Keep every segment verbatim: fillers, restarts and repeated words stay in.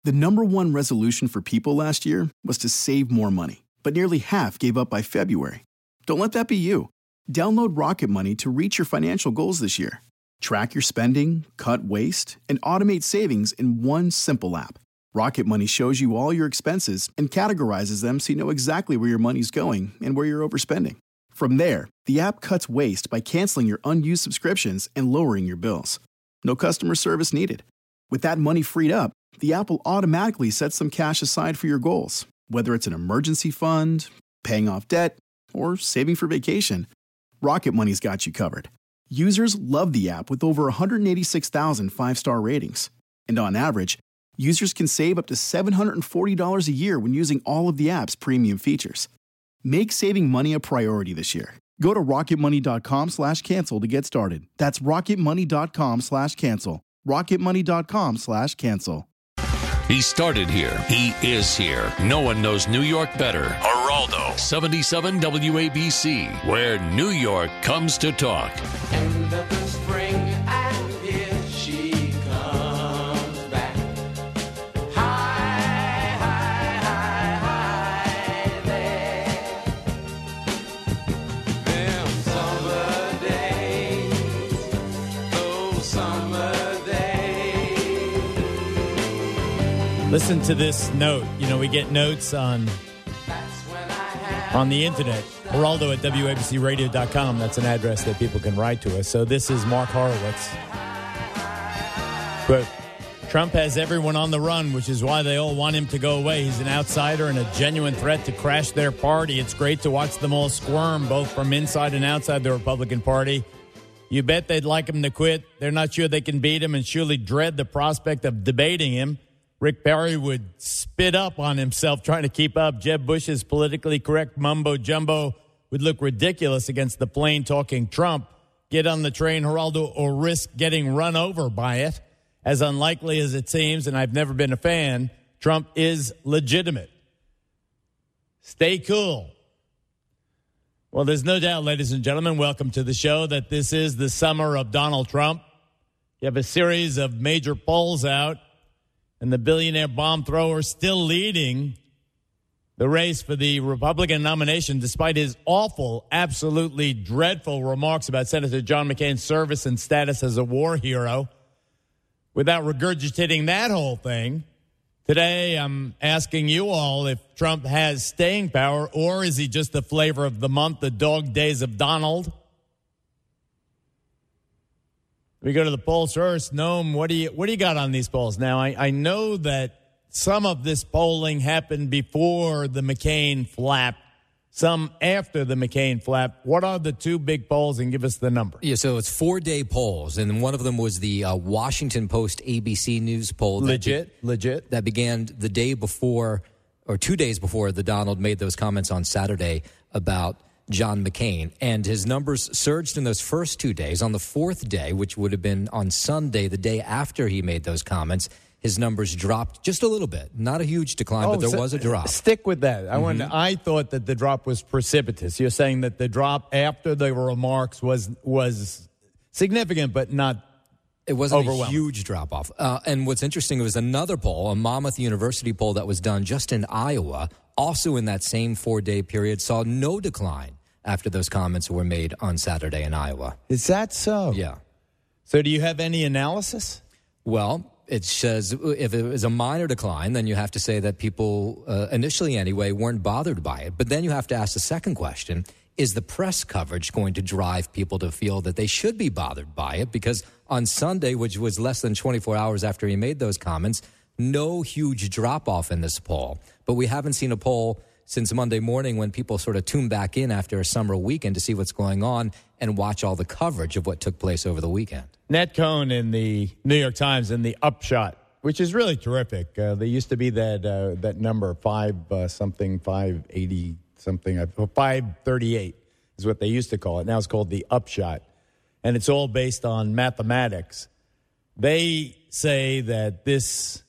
The number one resolution for people last year was to save more money, but nearly half gave up by February. Don't let that be you. Download Rocket Money to reach your financial goals this year. Track your spending, cut waste, and automate savings in one simple app. Rocket Money shows you all your expenses and categorizes them so you know exactly where your money's going and where you're overspending. From there, the app cuts waste by canceling your unused subscriptions and lowering your bills. No customer service needed. With that money freed up, the app will automatically set some cash aside for your goals, whether it's an emergency fund, paying off debt, or saving for vacation. Rocket Money's got you covered. Users love the app with over one hundred eighty-six thousand five-star ratings. And on average, users can save up to seven hundred forty dollars a year when using all of the app's premium features. Make saving money a priority this year. Go to rocketmoney.com slash cancel to get started. That's rocketmoney.com slash cancel. rocketmoney.com slash cancel. He started here. He is here. No one knows New York better. Geraldo. seventy-seven W A B C, where New York comes to talk. End of the spring, and here she comes back. Hi, hi, hi, hi there. Them summer days, those summer days. Listen to this note. You know, we get notes on on the internet. Geraldo at W A B C radio dot com. That's an address that people can write to us. So this is Mark Horowitz. But Trump has everyone on the run, which is why they all want him to go away. He's an outsider and a genuine threat to crash their party. It's great to watch them all squirm, both from inside and outside the Republican Party. You bet they'd like him to quit. They're not sure they can beat him and surely dread the prospect of debating him. Rick Perry would spit up on himself trying to keep up. Jeb Bush's politically correct mumbo-jumbo would look ridiculous against the plain-talking Trump. Get on the train, Geraldo, or risk getting run over by it. As unlikely as it seems, and I've never been a fan, Trump is legitimate. Stay cool. Well, there's no doubt, ladies and gentlemen, welcome to the show, that this is the summer of Donald Trump. You have a series of major polls out, and the billionaire bomb thrower still leading the race for the Republican nomination, despite his awful, absolutely dreadful remarks about Senator John McCain's service and status as a war hero. Without regurgitating that whole thing, today I'm asking you all if Trump has staying power, or is he just the flavor of the month, the dog days of Donald? We go to the polls first. Noam, what do you what do you got on these polls? Now, I, I know that some of this polling happened before the McCain flap, some after the McCain flap. What are the two big polls, and give us the number? Yeah, so it's four-day polls, and one of them was the uh, Washington Post A B C News poll. Legit, that be- legit. That began the day before, or two days before the Donald made those comments on Saturday about John McCain. And his numbers surged in those first two days. On the fourth day, which would have been on Sunday, the day after he made those comments, his numbers dropped just a little bit. Not a huge decline, oh, but there so was a drop. Stick with that. I, mm-hmm. wanted, I thought that the drop was precipitous. You're saying that the drop after the remarks was was significant, but not It wasn't a huge drop-off. Uh, and what's interesting was another poll, a Monmouth University poll that was done just in Iowa, also in that same four-day period, saw no decline after those comments were made on Saturday in Iowa. Is that so? Yeah. So do you have any analysis? Well, it says if it was a minor decline, then you have to say that people, uh, initially anyway, weren't bothered by it. But then you have to ask the second question, is the press coverage going to drive people to feel that they should be bothered by it? Because on Sunday, which was less than twenty-four hours after he made those comments, no huge drop-off in this poll. But we haven't seen a poll since Monday morning when people sort of tune back in after a summer weekend to see what's going on and watch all the coverage of what took place over the weekend. Nat Cohn in the New York Times in the Upshot, which is really terrific. Uh, there used to be that uh, that number, five uh, something, five eighty something, uh, five thirty-eight is what they used to call it. Now it's called the Upshot, and it's all based on mathematics. They say that this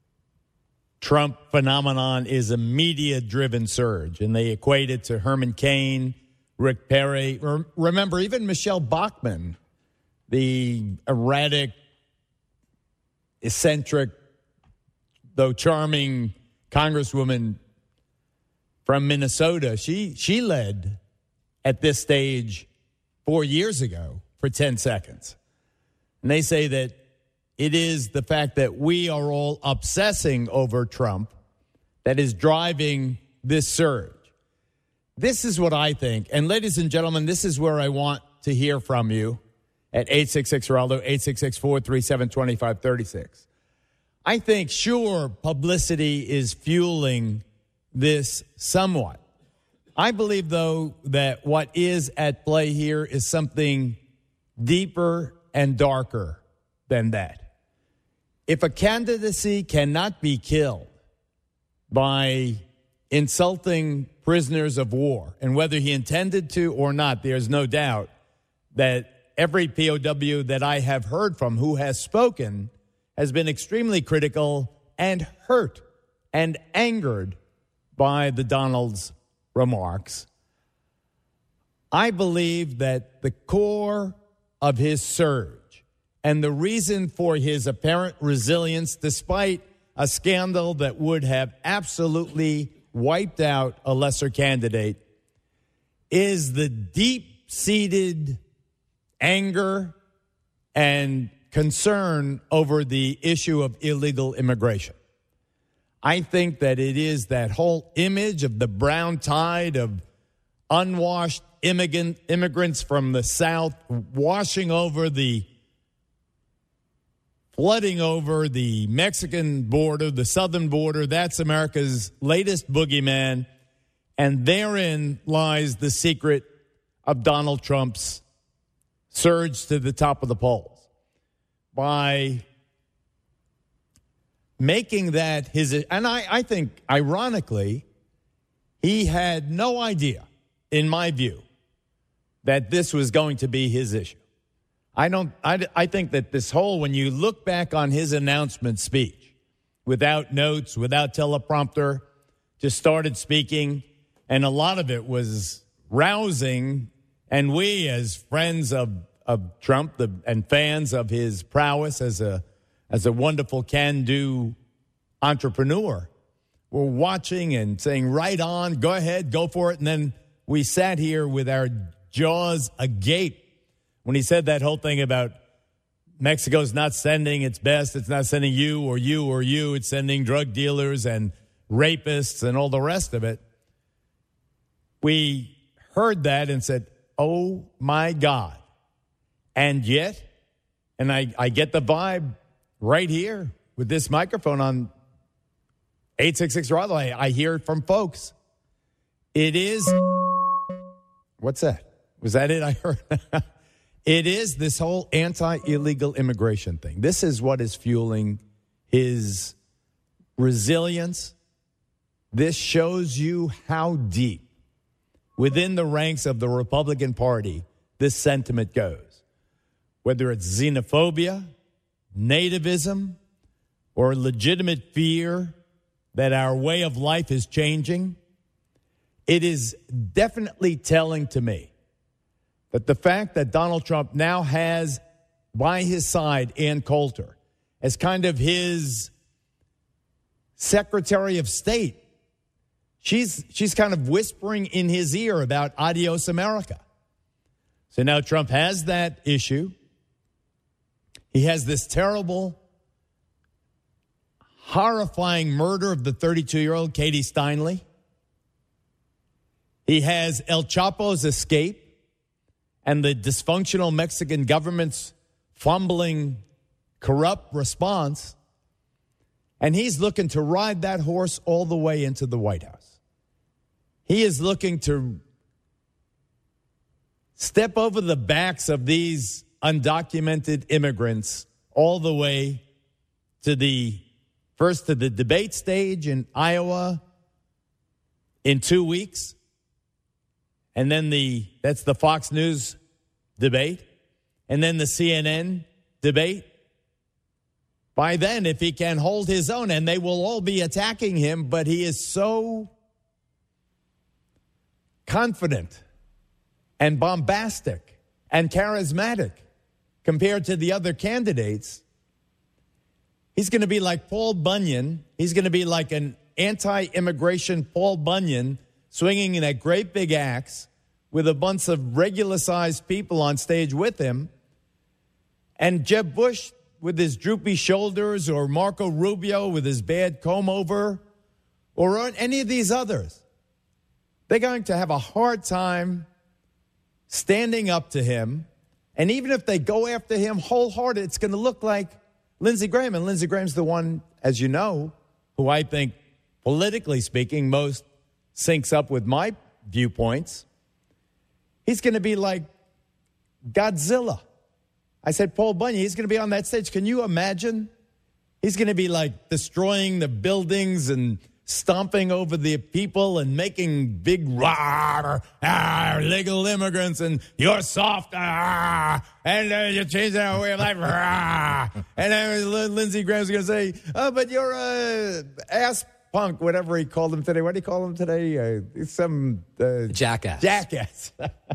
Trump phenomenon is a media-driven surge, and they equate it to Herman Cain, Rick Perry. Remember, even Michelle Bachmann, the erratic, eccentric though charming Congresswoman from Minnesota, she she led at this stage four years ago for ten seconds. And they say that it is the fact that we are all obsessing over Trump that is driving this surge. This is what I think. And ladies and gentlemen, this is where I want to hear from you at eight six six Geraldo, eight six six, four three seven, two five three six. I think, sure, publicity is fueling this somewhat. I believe, though, that what is at play here is something deeper and darker than that. If a candidacy cannot be killed by insulting prisoners of war, and whether he intended to or not, there's no doubt that every P O W that I have heard from who has spoken has been extremely critical and hurt and angered by the Donald's remarks. I believe that the core of his surge and the reason for his apparent resilience, despite a scandal that would have absolutely wiped out a lesser candidate, is the deep-seated anger and concern over the issue of illegal immigration. I think that it is that whole image of the brown tide of unwashed immigrant, immigrants from the South washing over the, flooding over the Mexican border, the southern border. That's America's latest boogeyman. And therein lies the secret of Donald Trump's surge to the top of the polls. By making that his, and I, I think, ironically, he had no idea, in my view, that this was going to be his issue. I don't, I, I think that this whole, when you look back on his announcement speech, without notes, without teleprompter, just started speaking, and a lot of it was rousing, and we, as friends of of Trump the, and fans of his prowess as a as a wonderful can-do entrepreneur, were watching and saying, right on, go ahead, go for it. And then we sat here with our jaws agape when he said that whole thing about Mexico's not sending its best. It's not sending you or you or you. It's sending drug dealers and rapists and all the rest of it. We heard that and said, oh, my God. And yet, and I, I get the vibe right here with this microphone on eight six six Geraldo. I, I hear it from folks. It is, what's that? Was that it I heard? It is this whole anti-illegal immigration thing. This is what is fueling his resilience. This shows you how deep within the ranks of the Republican Party this sentiment goes. Whether it's xenophobia, nativism, or legitimate fear that our way of life is changing, it is definitely telling to me that the fact that Donald Trump now has by his side Ann Coulter as kind of his Secretary of State, she's, she's kind of whispering in his ear about Adios America. So now Trump has that issue. He has this terrible, horrifying murder of the thirty-two-year-old Katie Steinle. He has El Chapo's escape and the dysfunctional Mexican government's fumbling, corrupt response. And he's looking to ride that horse all the way into the White House. He is looking to step over the backs of these undocumented immigrants all the way to the, first to the debate stage in Iowa in two weeks. And then the, that's the Fox News debate. And then the C N N debate. By then, if he can hold his own, and they will all be attacking him, but he is so confident and bombastic and charismatic compared to the other candidates, He's going to be like Paul Bunyan. He's going to be like an anti-immigration Paul Bunyan swinging in that great big axe with a bunch of regular-sized people on stage with him. And Jeb Bush with his droopy shoulders, or Marco Rubio with his bad comb-over, or any of these others. They're going to have a hard time standing up to him. And even if they go after him wholehearted, it's going to look like Lindsey Graham. And Lindsey Graham's the one, as you know, who I think, politically speaking, most syncs up with my viewpoints. He's going to be like Godzilla. I said Paul Bunyan, he's going to be on that stage. Can you imagine? He's going to be like destroying the buildings and stomping over the people and making big rah, ah, illegal immigrants, and you're soft, ah, and uh, you change our way of life, rah. And then Lindsey Graham's going to say, oh, but you're a ass punk, whatever he called him today. What did he call him today? Uh, some uh, jackass. Jackass.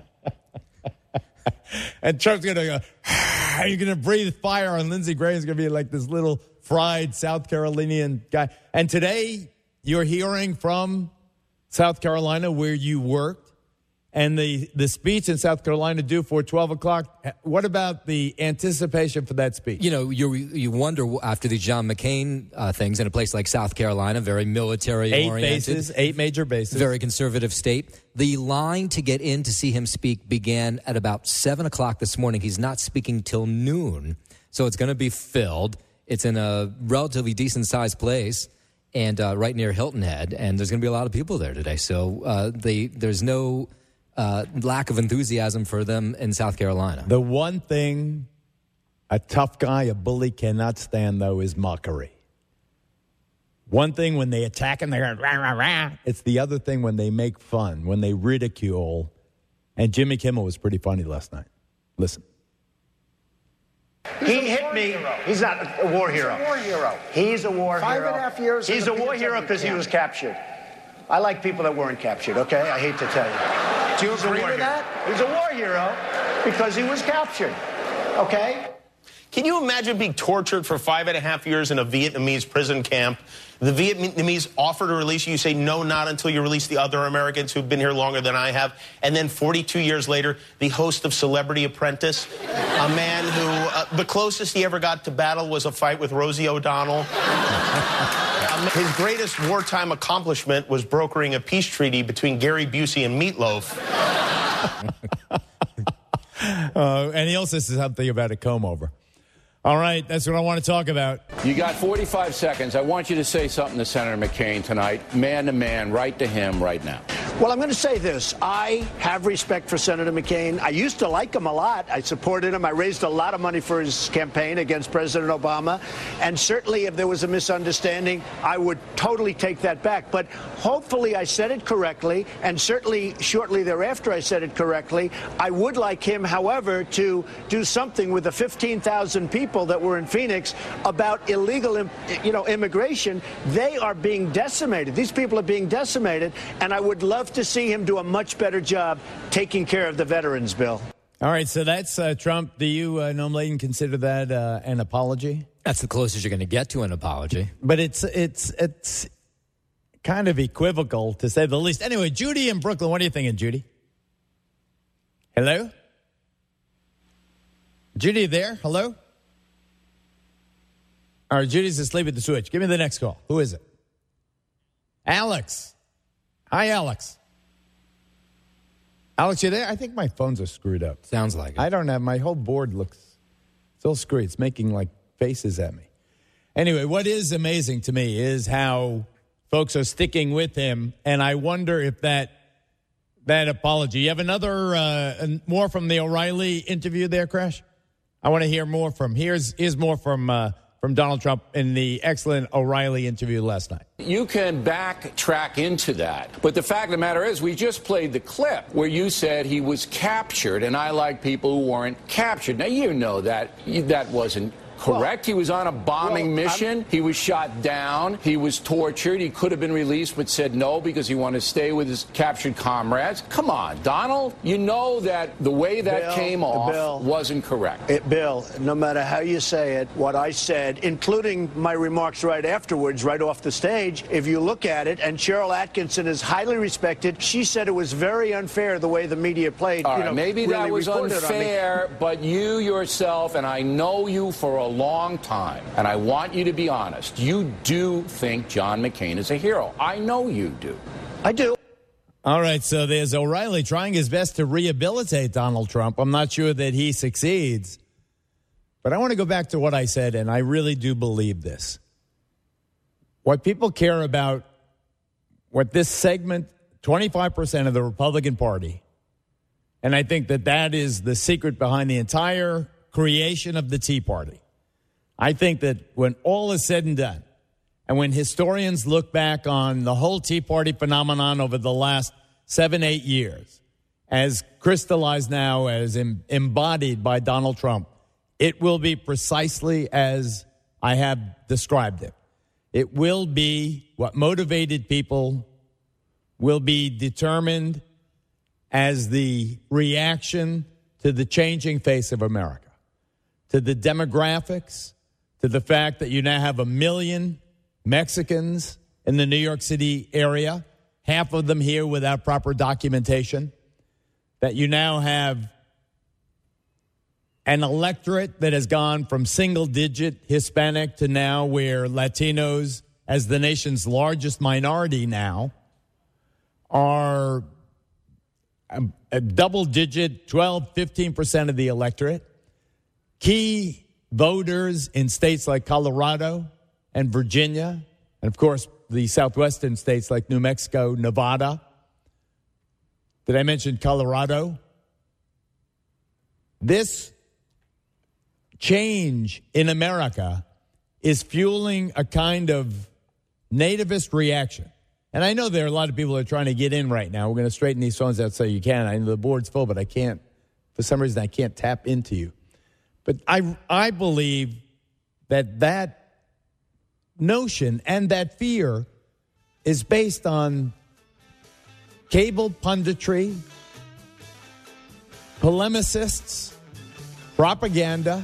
And Trump's going to go, ah, you're going to breathe fire on Lindsey Graham's going to be like this little fried South Carolinian guy. And today, you're hearing from South Carolina where you worked, and the, the speech in South Carolina due for twelve o'clock. What about the anticipation for that speech? You know, you you wonder after the John McCain uh, things in a place like South Carolina, very military-oriented. Eight bases, eight major bases. Very conservative state. The line to get in to see him speak began at about seven o'clock this morning. He's not speaking till noon, so it's going to be filled. It's in a relatively decent-sized place, and uh, right near Hilton Head, and there's going to be a lot of people there today. So uh, they, there's no uh, lack of enthusiasm for them in South Carolina. The one thing a tough guy, a bully, cannot stand, though, is mockery. One thing when they attack him, they're rah, rah, rah. It's the other thing when they make fun, when they ridicule. And Jimmy Kimmel was pretty funny last night. Listen. He hit me. He's not a war hero. He's a war hero. He's a war Five hero. and a half years. He's a war hero because he was captured. I like people that weren't captured, okay? I hate to tell you. Do you He's a agree war with hero. that? He's a war hero because he was captured, okay? Can you imagine being tortured for five and a half years in a Vietnamese prison camp? The Vietnamese offer to release you. You say, no, not until you release the other Americans who've been here longer than I have. And then forty-two years later, the host of Celebrity Apprentice, a man who, uh, the closest he ever got to battle was a fight with Rosie O'Donnell. His greatest wartime accomplishment was brokering a peace treaty between Gary Busey and Meatloaf. uh, and he also says something about a comb-over. All right, that's what I want to talk about. You got forty-five seconds. I want you to say something to Senator McCain tonight, man to man, right to him right now. Well, I'm going to say this. I have respect for Senator McCain. I used to like him a lot. I supported him. I raised a lot of money for his campaign against President Obama. And certainly if there was a misunderstanding, I would totally take that back. But hopefully I said it correctly, and certainly shortly thereafter I said it correctly. I would like him, however, to do something with the fifteen thousand people that were in Phoenix about illegal, you know, immigration. They are being decimated. These people are being decimated, and I would love to see him do a much better job taking care of the veterans bill. All right, so that's uh, Trump. Do you, uh, Noam Laden, consider that uh, an apology? That's the closest you're going to get to an apology. But it's it's it's kind of equivocal, to say the least. Anyway, Judy in Brooklyn, what are you thinking, Judy? Hello? Judy there? Hello? All right, Judy's asleep at the switch. Give me the next call. Who is it? Alex. Hi, Alex. Alex, you there? I think my phones are screwed up. Sounds like it. I don't have, my whole board looks still screwed. It's making like faces at me. Anyway, what is amazing to me is how folks are sticking with him, and I wonder if that that apology. You have another, uh, more from the O'Reilly interview there, Crash? I want to hear more from, here's, here's more from, uh, from Donald Trump in the excellent O'Reilly interview last night. You can backtrack into that. But the fact of the matter is, we just played the clip where you said he was captured, and I like people who weren't captured. Now, you know that that wasn't correct? Well, he was on a bombing well, mission. I'm... He was shot down. He was tortured. He could have been released, but said no because he wanted to stay with his captured comrades. Come on, Donald. You know that the way that Bill, came off Bill, wasn't correct. It, Bill, no matter how you say it, what I said, including my remarks right afterwards, right off the stage, if you look at it, and Cheryl Atkinson is highly respected, she said it was very unfair the way the media played. All you right, know, maybe really that was unfair, but you yourself, and I know you for a long time, and I want you to be honest, you do think John McCain is a hero. I know you do. I do. All right, so there's O'Reilly trying his best to rehabilitate Donald Trump. I'm not sure that he succeeds. But I want to go back to what I said, and I really do believe this. What people care about, what this segment, twenty-five percent of the Republican Party, and I think that that is the secret behind the entire creation of the Tea Party. I think that when all is said and done, and when historians look back on the whole Tea Party phenomenon over the last seven, eight years, as crystallized now, as em- embodied by Donald Trump, it will be precisely as I have described it. It will be what motivated people, will be determined as the reaction to the changing face of America, to the demographics, to the fact that you now have a million Mexicans in the New York City area, half of them here without proper documentation, that you now have an electorate that has gone from single-digit Hispanic to now where Latinos, as the nation's largest minority now, are a, a double-digit, twelve, fifteen percent of the electorate. Key voters in states like Colorado and Virginia, and, of course, the southwestern states like New Mexico, Nevada. Did I mention Colorado? This change in America is fueling a kind of nativist reaction. And I know there are a lot of people that are trying to get in right now. We're going to straighten these phones out so you can. I know the board's full, but I can't, for some reason, I can't tap into you. But I, I believe that that notion and that fear is based on cable punditry, polemicists, propaganda,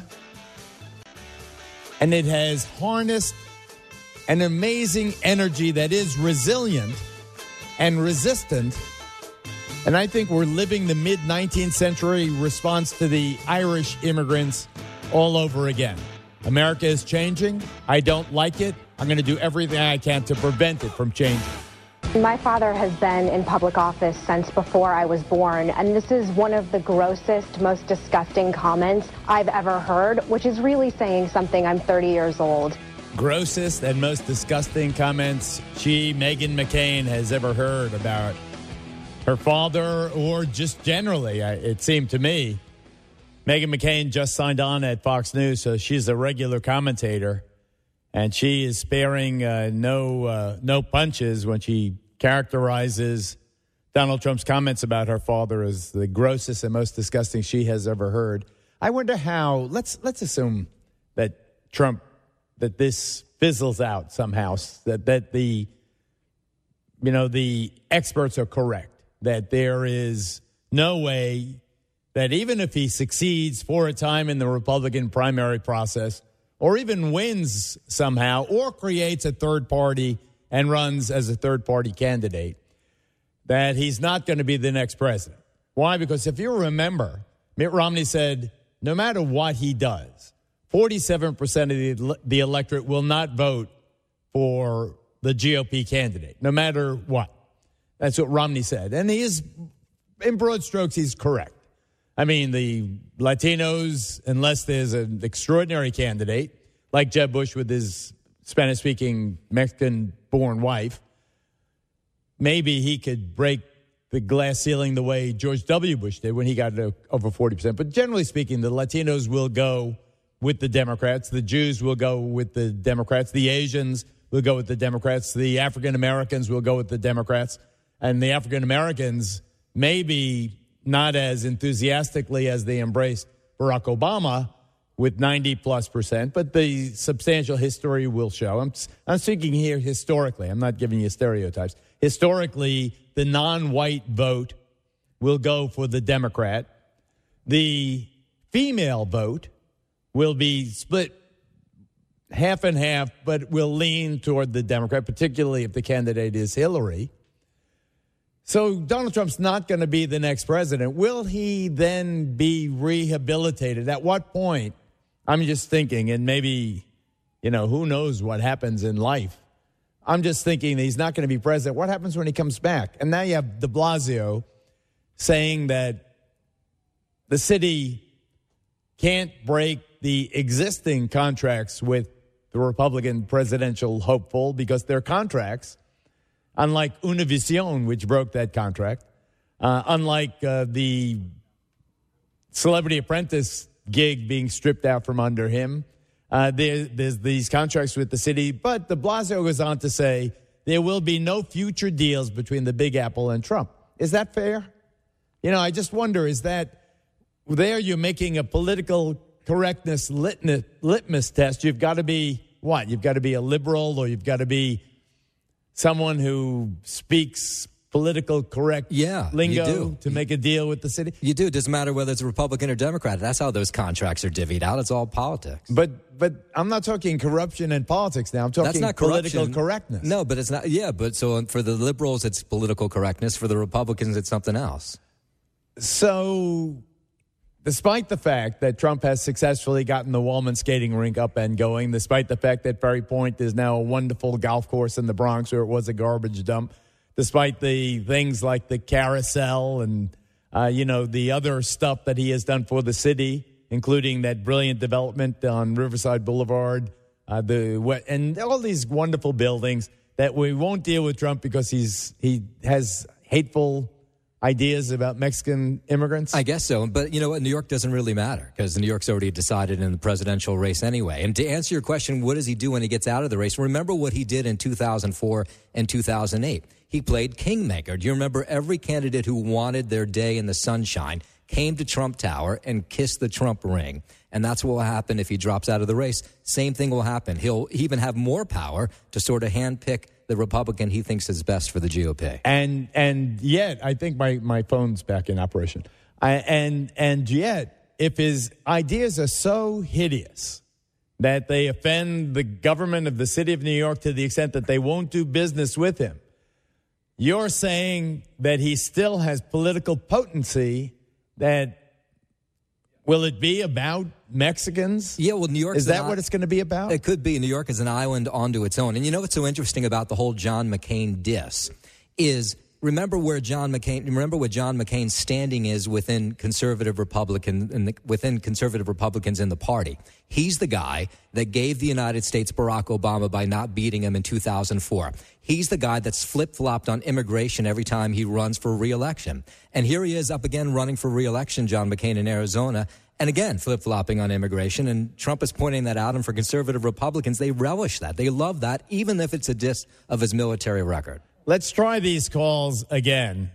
and it has harnessed an amazing energy that is resilient and resistant. And I think we're living the mid-nineteenth century response to the Irish immigrants all over again. America is changing. I don't like it. I'm going to do everything I can to prevent it from changing. My father has been in public office since before I was born, and this is one of the grossest, most disgusting comments I've ever heard, which is really saying something. I'm thirty years old. Grossest and most disgusting comments she, Meghan McCain, has ever heard about her father or just generally, it seemed to me. Meghan McCain just signed on at Fox News, so she's a regular commentator, and she is sparing uh, no uh, no punches when she characterizes Donald Trump's comments about her father as the grossest and most disgusting she has ever heard. I wonder how, let's let's assume that Trump, that this fizzles out somehow, that, that the, you know, the experts are correct, that there is no way that even if he succeeds for a time in the Republican primary process, or even wins somehow, or creates a third party and runs as a third-party candidate, that he's not going to be the next president. Why? Because if you remember, Mitt Romney said, no matter what he does, forty-seven percent of the, the electorate will not vote for the G O P candidate, no matter what. That's what Romney said. And he is, in broad strokes, he's correct. I mean, the Latinos, unless there's an extraordinary candidate, like Jeb Bush with his Spanish-speaking Mexican-born wife, maybe he could break the glass ceiling the way George W. Bush did when he got to over forty percent. But generally speaking, the Latinos will go with the Democrats. The Jews will go with the Democrats. The Asians will go with the Democrats. The African-Americans will go with the Democrats. And the African-Americans, maybe not as enthusiastically as they embraced Barack Obama, with ninety plus percent, but the substantial history will show. I'm, I'm speaking here historically. I'm not giving you stereotypes. Historically, the non-white vote will go for the Democrat. The female vote will be split half and half, but will lean toward the Democrat, particularly if the candidate is Hillary. So Donald Trump's not going to be the next president. Will he then be rehabilitated? At what point? I'm just thinking, and maybe, you know, who knows what happens in life. I'm just thinking that he's not going to be president. What happens when he comes back? And now you have de Blasio saying that the city can't break the existing contracts with the Republican presidential hopeful because they're contracts, unlike Univision, which broke that contract, uh, unlike uh, the Celebrity Apprentice gig being stripped out from under him. Uh, there, there's these contracts with the city. But de Blasio goes on to say there will be no future deals between the Big Apple and Trump. Is that fair? You know, I just wonder, is that there you're making a political correctness litmus, litmus test. You've got to be what? You've got to be a liberal, or you've got to be someone who speaks political correct yeah, lingo to make a deal with the city? You do. It doesn't matter whether it's Republican or Democrat. That's how those contracts are divvied out. It's all politics. But but I'm not talking corruption and politics now. I'm talking That's not political corruption. correctness. No, but it's not. Yeah, but so for the liberals, it's political correctness. For the Republicans, it's something else. So despite the fact that Trump has successfully gotten the Wallman skating rink up and going, despite the fact that Ferry Point is now a wonderful golf course in the Bronx where it was a garbage dump, despite the things like the carousel and, uh, you know, the other stuff that he has done for the city, including that brilliant development on Riverside Boulevard, uh, the and all these wonderful buildings that we won't deal with Trump because he's he has hateful ideas about Mexican immigrants? I guess so. But you know what? New York doesn't really matter because New York's already decided in the presidential race anyway. And to answer your question, what does he do when he gets out of the race? Remember what he did in two thousand four and two thousand eight. He played kingmaker. Do you remember every candidate who wanted their day in the sunshine came to Trump Tower and kissed the Trump ring? And that's what will happen if he drops out of the race. Same thing will happen. He'll even have more power to sort of handpick the Republican he thinks is best for the G O P. And and yet, I think my, my phone's back in operation. I, and and yet, if his ideas are so hideous that they offend the government of the city of New York to the extent that they won't do business with him, you're saying that he still has political potency. That will it be about Mexicans? Yeah, well, New York is that what it's going to be about? It could be. New York is an island onto its own. And you know what's so interesting about the whole John McCain diss is remember where John McCain. Remember what John McCain's standing is within conservative Republican in the, within conservative Republicans in the party. He's the guy that gave the United States Barack Obama by not beating him in two thousand four. He's the guy that's flip-flopped on immigration every time he runs for re-election. And here he is up again running for re-election, John McCain in Arizona, and again flip-flopping on immigration. And Trump is pointing that out. And for conservative Republicans, they relish that. They love that, even if it's a diss of his military record. Let's try these calls again.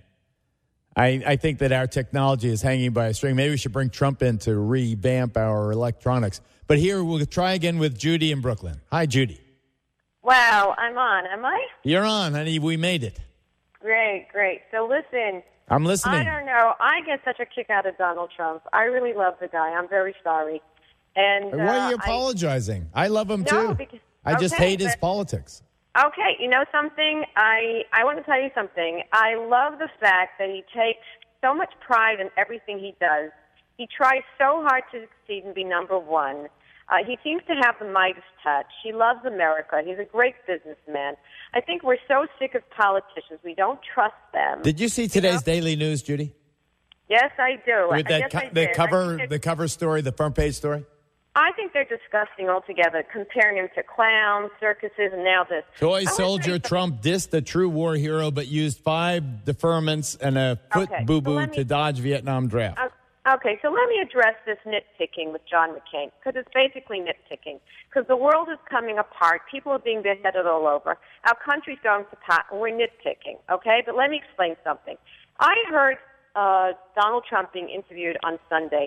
I, I think that our technology is hanging by a string. Maybe we should bring Trump in to revamp our electronics. But here, we'll try again with Judy in Brooklyn. Hi, Judy. Wow, I'm on, am I? You're on, honey. We made it. Great, great. So listen. I'm listening. I don't know. I get such a kick out of Donald Trump. I really love the guy. I'm very sorry. And Why are you uh, apologizing? I, I love him, no, too. Because, I just okay, hate his but, politics. Okay, you know something? I, I want to tell you something. I love the fact that he takes so much pride in everything he does. He tries so hard to succeed and be number one. Uh, he seems to have the Midas touch. He loves America. He's a great businessman. I think we're so sick of politicians. We don't trust them. Did you see today's you know? Daily News, Judy? Yes, I do. With that yes, co- I the did. cover, the cover story, the front page story. I think they're disgusting altogether, comparing him to clowns, circuses, and now this. Toy soldier Trump dissed a true war hero, but used five deferments and a foot okay, boo-boo so me, to dodge Vietnam draft. Uh, okay, so let me address this nitpicking with John McCain, because it's basically nitpicking. Because the world is coming apart. People are being beheaded all over. Our country's going to pot, and we're nitpicking, okay? But let me explain something. I heard uh, Donald Trump being interviewed on Sunday.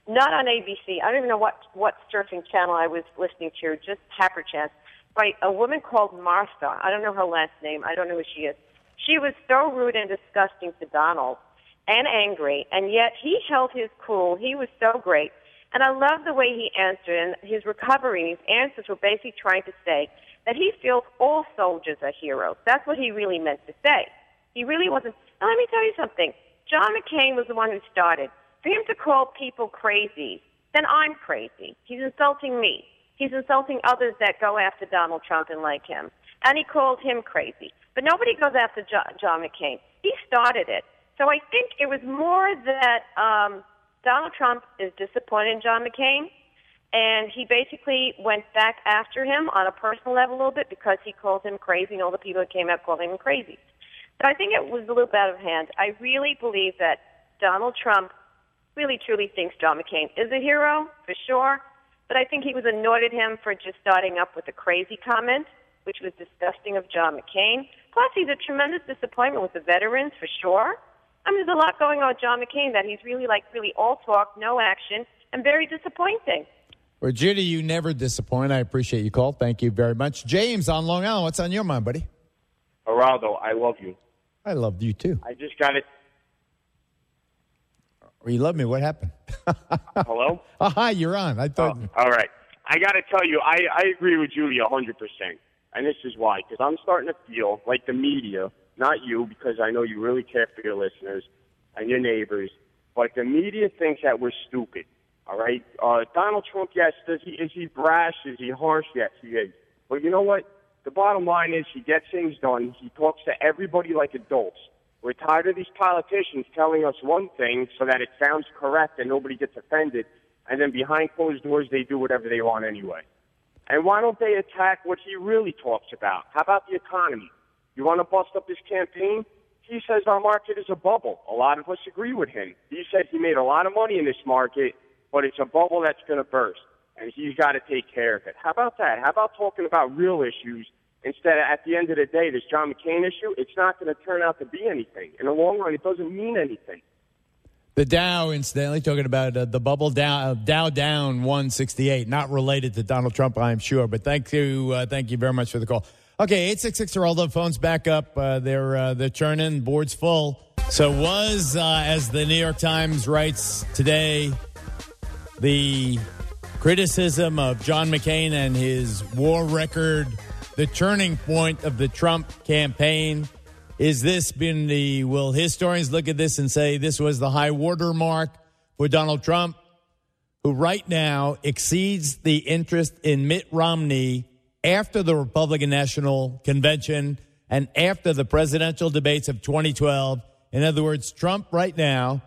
not on A B C. I don't even know what, what surfing channel I was listening to, just happerchance, by a woman called Martha. I don't know her last name. I don't know who she is. She was so rude and disgusting to Donald and angry, and yet he held his cool. He was so great. And I love the way he answered, and his recovery, his answers were basically trying to say that he feels all soldiers are heroes. That's what he really meant to say. He really wasn't. Now, let me tell you something. John McCain was the one who started. For him to call people crazy, then I'm crazy. He's insulting me. He's insulting others that go after Donald Trump and like him. And he called him crazy. But nobody goes after John McCain. He started it. So I think it was more that um, Donald Trump is disappointed in John McCain, and he basically went back after him on a personal level a little bit because he called him crazy, and all the people that came out called him crazy. But I think it was a little bit out of hand. I really believe that Donald Trump really truly thinks John McCain is a hero, for sure, but I think he was annoyed at him for just starting up with a crazy comment, which was disgusting of John McCain. Plus, he's a tremendous disappointment with the veterans, for sure. I mean, there's a lot going on with John McCain that he's really, like, really all talk, no action, and very disappointing. Well, Judy, you never disappoint. I appreciate your call. Thank you very much. James on Long Island, what's on your mind, buddy? Geraldo, I love you. I love you, too. I just got it. You love me. What happened? Hello? Oh, hi, you're on. I thought. Oh, all right. I got to tell you, I, I agree with Judy one hundred percent. And this is why. Because I'm starting to feel like the media, not you, because I know you really care for your listeners and your neighbors, but the media thinks that we're stupid. All right? Uh, Donald Trump, yes, does he, is he brash? Is he harsh? Yes, he is. But you know what? The bottom line is he gets things done. He talks to everybody like adults. We're tired of these politicians telling us one thing so that it sounds correct and nobody gets offended, and then behind closed doors they do whatever they want anyway. And why don't they attack what he really talks about? How about the economy? You want to bust up his campaign? He says our market is a bubble. A lot of us agree with him. He said he made a lot of money in this market, but it's a bubble that's going to burst, and he's got to take care of it. How about that? How about talking about real issues? Instead, at the end of the day, this John McCain issue, it's not going to turn out to be anything. In the long run, it doesn't mean anything. The Dow, incidentally, talking about uh, the bubble Dow, uh, Dow down one sixty-eight, not related to Donald Trump, I'm sure. But thank you, uh, thank you very much for the call. Okay, eight six six Geraldo, phones back up. Uh, they're uh, they're churning, board's full. So was, uh, as the New York Times writes today, the criticism of John McCain and his war record the turning point of the Trump campaign? Is this been the, will historians look at this and say this was the high water mark for Donald Trump, who right now exceeds the interest in Mitt Romney after the Republican National Convention and after the presidential debates of twenty twelve? In other words, Trump right now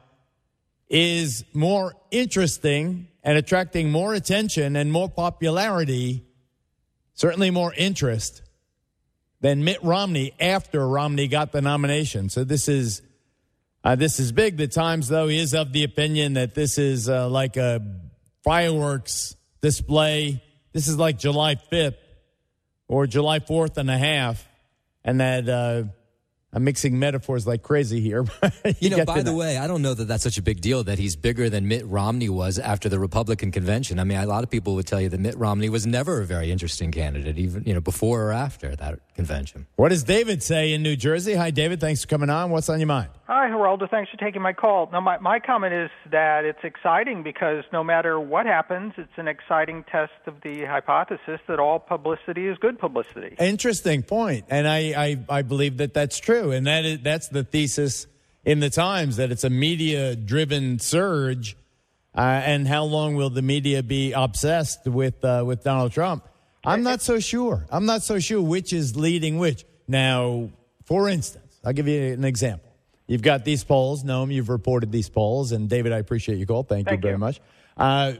is more interesting and attracting more attention and more popularity, certainly more interest, than Mitt Romney after Romney got the nomination. So this is uh, this is big. The Times, though, is of the opinion that this is uh, like a fireworks display. This is like July fifth or July fourth and a half, and that uh, I'm mixing metaphors like crazy here. you, you know, by the know. way, I don't know that that's such a big deal that he's bigger than Mitt Romney was after the Republican convention. I mean, a lot of people would tell you that Mitt Romney was never a very interesting candidate, even, you know, before or after that convention. What does David say in New Jersey? Hi, David. Thanks for coming on. What's on your mind? Hi, Geraldo. Thanks for taking my call. Now, my, my comment is that it's exciting because no matter what happens, it's an exciting test of the hypothesis that all publicity is good publicity. Interesting point. And I, I, I believe that that's true. And that is, that's the thesis in the Times, that it's a media-driven surge. Uh, and how long will the media be obsessed with uh, with Donald Trump? I'm not so sure. I'm not so sure which is leading which. Now, for instance, I'll give you an example. You've got these polls. Noam, you've reported these polls. And, David, I appreciate your call. Thank, Thank you very you. much. Uh,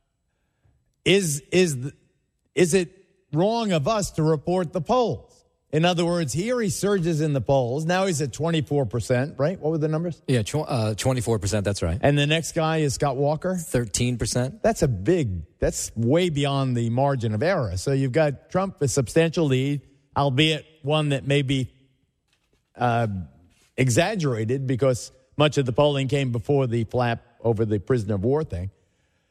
is, is, is it wrong of us to report the polls? In other words, here he surges in the polls. Now he's at twenty-four percent, right? What were the numbers? Yeah, tw- uh, twenty-four percent, that's right. And the next guy is Scott Walker? thirteen percent. That's a big, that's way beyond the margin of error. So you've got Trump, a substantial lead, albeit one that may be uh, exaggerated because much of the polling came before the flap over the prisoner of war thing.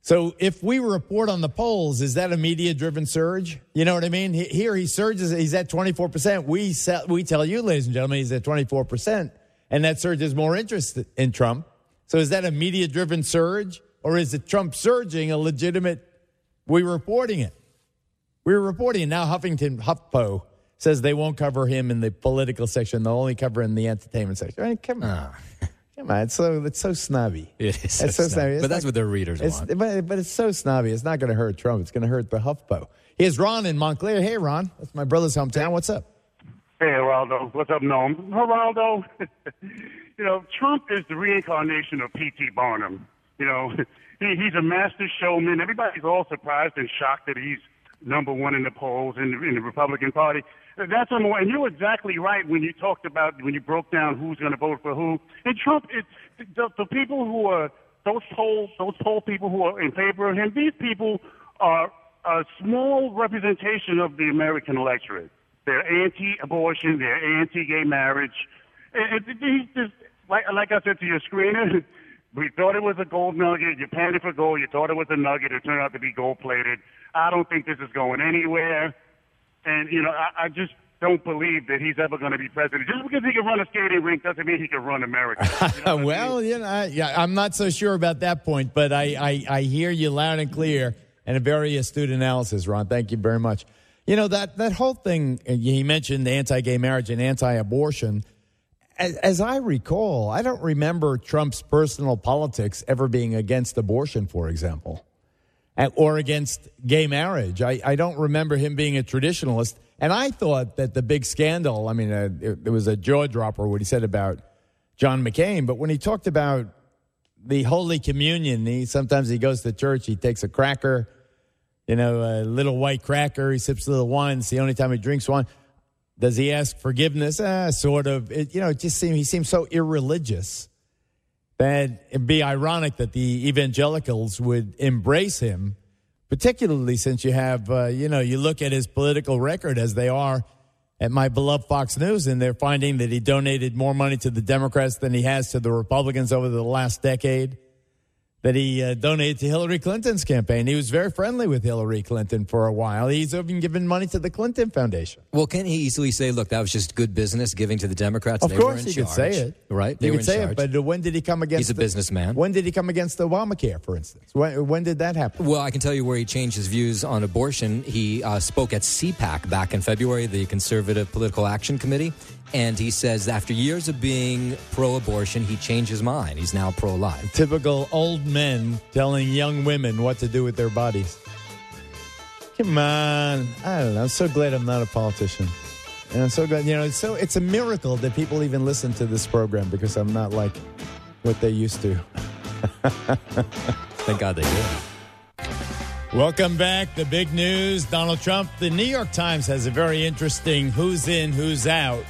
So if we report on the polls, is that a media-driven surge? You know what I mean? Here he surges, he's at twenty-four percent. We sell, we tell you, ladies and gentlemen, he's at twenty-four percent, and that surge is more interest in Trump. So is that a media-driven surge, or is it Trump surging a legitimate, we're reporting it? We're reporting it. Now Huffington, HuffPo says they won't cover him in the political section. They'll only cover in the entertainment section. I mean, come on. Oh. Come on, it's so it's so snobby. It is so, it's so snobby. snobby. It's but that's not, what their readers it's, want. But, but it's so snobby. It's not going to hurt Trump. It's going to hurt the HuffPo. Here's Ron in Montclair. Hey, Ron. That's my brother's hometown. What's up? Hey, Geraldo. What's up, Noam? Geraldo, you know, Trump is the reincarnation of P T. Barnum. You know, he, he's a master showman. Everybody's all surprised and shocked that he's number one in the polls in, in the Republican Party. That's number one. And you're exactly right when you talked about, when you broke down who's going to vote for who. And Trump, it's the, the people who are, those poll, those poll people who are in favor of him, these people are a small representation of the American electorate. They're anti-abortion, they're anti-gay marriage. And it, he's just, like, like I said to your screener, we thought it was a gold nugget. You panicked for gold. You thought it was a nugget. It turned out to be gold-plated. I don't think this is going anywhere. And, you know, I, I just don't believe that he's ever going to be president. Just because he can run a skating rink doesn't mean he can run America. You know well, I mean? you know, I, yeah, I'm not so sure about that point, but I, I, I hear you loud and clear, and a very astute analysis, Ron. Thank you very much. You know, that, that whole thing, he mentioned anti-gay marriage and anti-abortion. As, as I recall, I don't remember Trump's personal politics ever being against abortion, for example, or against gay marriage. I, I don't remember him being a traditionalist. And I thought that the big scandal, I mean, uh, it, it was a jaw-dropper what he said about John McCain. But when he talked about the Holy Communion, he sometimes he goes to church, he takes a cracker, you know, a little white cracker, he sips a little wine. It's the only time he drinks wine. Does he ask forgiveness? Ah, sort of. It, you know, it just seemed, he seems so irreligious that it'd be ironic that the evangelicals would embrace him, particularly since you have, uh, you know, you look at his political record as they are at my beloved Fox News, and they're finding that he donated more money to the Democrats than he has to the Republicans over the last decade, that he uh, donated to Hillary Clinton's campaign. He was very friendly with Hillary Clinton for a while. He's even given money to the Clinton Foundation. Well, can he easily say, look, that was just good business giving to the Democrats? Of they course were in he charge, could say it. Right? He they could were in say charge. it, but when did he come against He's a the, businessman. When did he come against Obamacare, for instance? When, when did that happen? Well, I can tell you where he changed his views on abortion. He uh, spoke at C PAC back in February, the Conservative Political Action Committee, and he says after years of being pro-abortion, he changed his mind. He's now pro-life. Typical old men telling young women what to do with their bodies. Come on. I don't know. I'm so glad I'm not a politician. And I'm so glad, you know, it's so it's a miracle that people even listen to this program because I'm not like what they used to. Thank God they did. Welcome back. The big news, Donald Trump. The New York Times has a very interesting who's in, who's out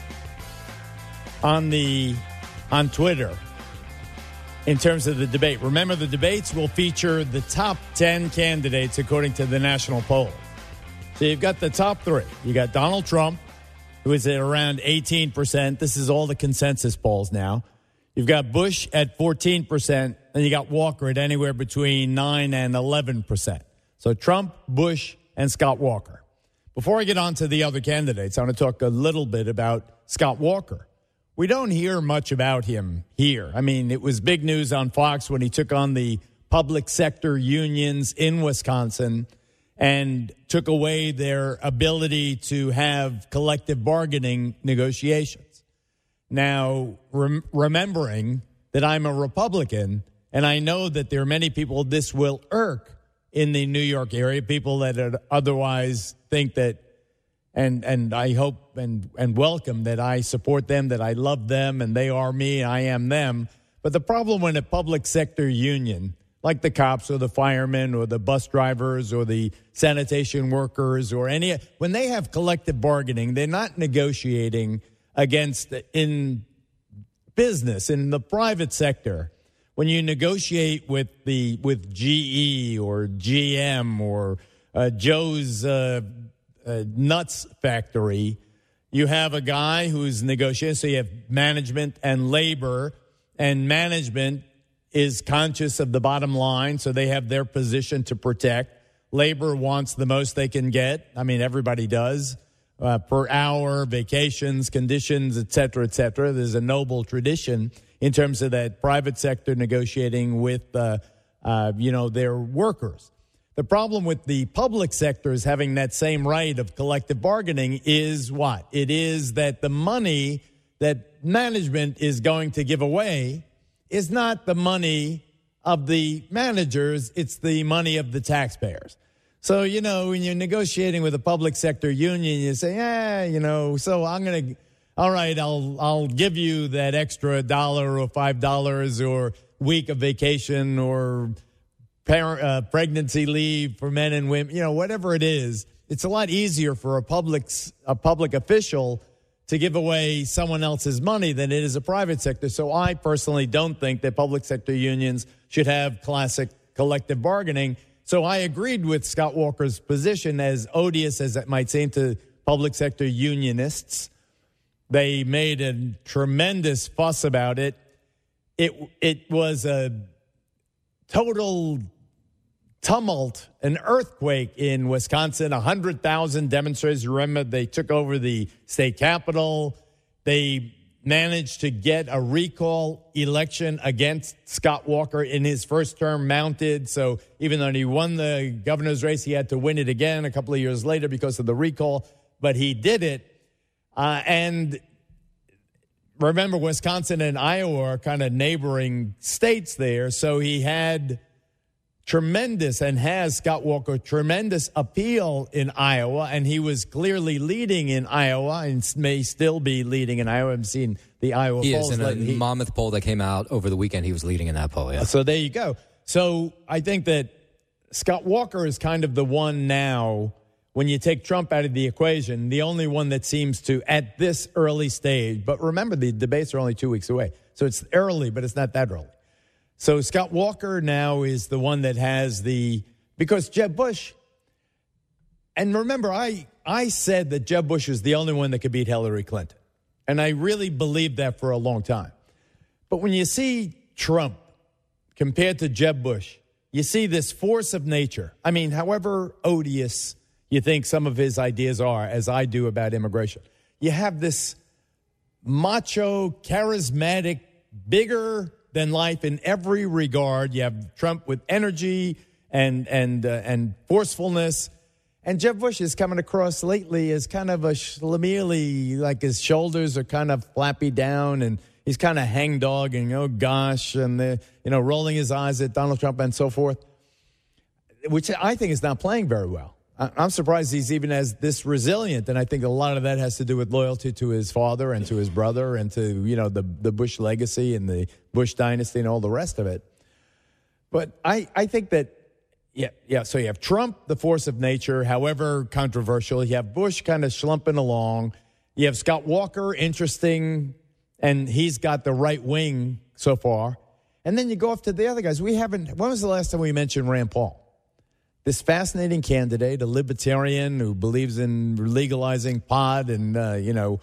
on the on Twitter in terms of the debate. Remember, the debates will feature the top ten candidates according to the national poll. So you've got the top three. You got Donald Trump, who is at around eighteen percent. This is all the consensus polls now. You've got Bush at fourteen percent, and you got Walker at anywhere between nine and eleven percent. So Trump, Bush, and Scott Walker. Before I get on to the other candidates, I want to talk a little bit about Scott Walker. We don't hear much about him here. I mean, it was big news on Fox when he took on the public sector unions in Wisconsin and took away their ability to have collective bargaining negotiations. Now, rem- remembering that I'm a Republican, and I know that there are many people this will irk in the New York area, people that are otherwise think that, and and I hope and, and welcome that I support them, that I love them, and they are me, I am them. But the problem when a public sector union, like the cops or the firemen or the bus drivers or the sanitation workers or any, when they have collective bargaining, they're not negotiating against, in business, in the private sector. When you negotiate with the with G E or G M or uh, Joe's uh, uh, Nuts Factory, you have a guy who's negotiating. So you have management and labor, and management is conscious of the bottom line, so they have their position to protect. Labor wants the most they can get. I mean, everybody does. Uh, per hour, vacations, conditions, et cetera, et cetera. There's a noble tradition in terms of that private sector negotiating with, uh, uh, you know, their workers. The problem with the public sector is having that same right of collective bargaining is what? It is that the money that management is going to give away is not the money of the managers, it's the money of the taxpayers. So, you know, when you're negotiating with a public sector union, you say, yeah, you know, so I'm going to, all right, I'll I'll give you that extra dollar or five dollars or week of vacation or parent, uh, pregnancy leave for men and women, you know, whatever it is. It's a lot easier for a public, a public official to give away someone else's money than it is a private sector. So I personally don't think that public sector unions should have classic collective bargaining. So I agreed with Scott Walker's position, as odious as it might seem to public sector unionists. They made a tremendous fuss about it. It it was a total tumult, an earthquake in Wisconsin. one hundred thousand demonstrators. Remember, they took over the state capitol. They managed to get a recall election against Scott Walker in his first term mounted. So even though he won the governor's race, he had to win it again a couple of years later because of the recall. But he did it. Uh, and remember, Wisconsin and Iowa are kind of neighboring states there. So he had tremendous, and has, Scott Walker, tremendous appeal in Iowa, and he was clearly leading in Iowa and may still be leading in Iowa. I've seen the Iowa he polls. He is in a he, Monmouth poll that came out over the weekend. He was leading in that poll, yeah. So there you go. So I think that Scott Walker is kind of the one now, when you take Trump out of the equation, the only one that seems to, at this early stage, but remember, the debates are only two weeks away. So it's early, but it's not that early. So Scott Walker now is the one that has the, because Jeb Bush, and remember, I, I said that Jeb Bush was the only one that could beat Hillary Clinton. And I really believed that for a long time. But when you see Trump compared to Jeb Bush, you see this force of nature. I mean, however odious you think some of his ideas are, as I do about immigration, you have this macho, charismatic, bigger than life in every regard. You have Trump with energy and and uh, and forcefulness, and Jeb Bush is coming across lately as kind of a schlemieli, like his shoulders are kind of flappy down, and he's kind of hangdogging, oh gosh, and the, you know, rolling his eyes at Donald Trump and so forth, which I think is not playing very well. I'm surprised he's even as this resilient, and I think a lot of that has to do with loyalty to his father and to his brother and to, you know, the, the Bush legacy and the Bush dynasty and all the rest of it. But I, I think that, yeah, yeah, so you have Trump, the force of nature, however controversial. You have Bush kind of schlumping along. You have Scott Walker, interesting, and he's got the right wing so far. And then you go off to the other guys. We haven't, when was the last time we mentioned Rand Paul? This fascinating candidate, a libertarian who believes in legalizing pot and, uh, you know,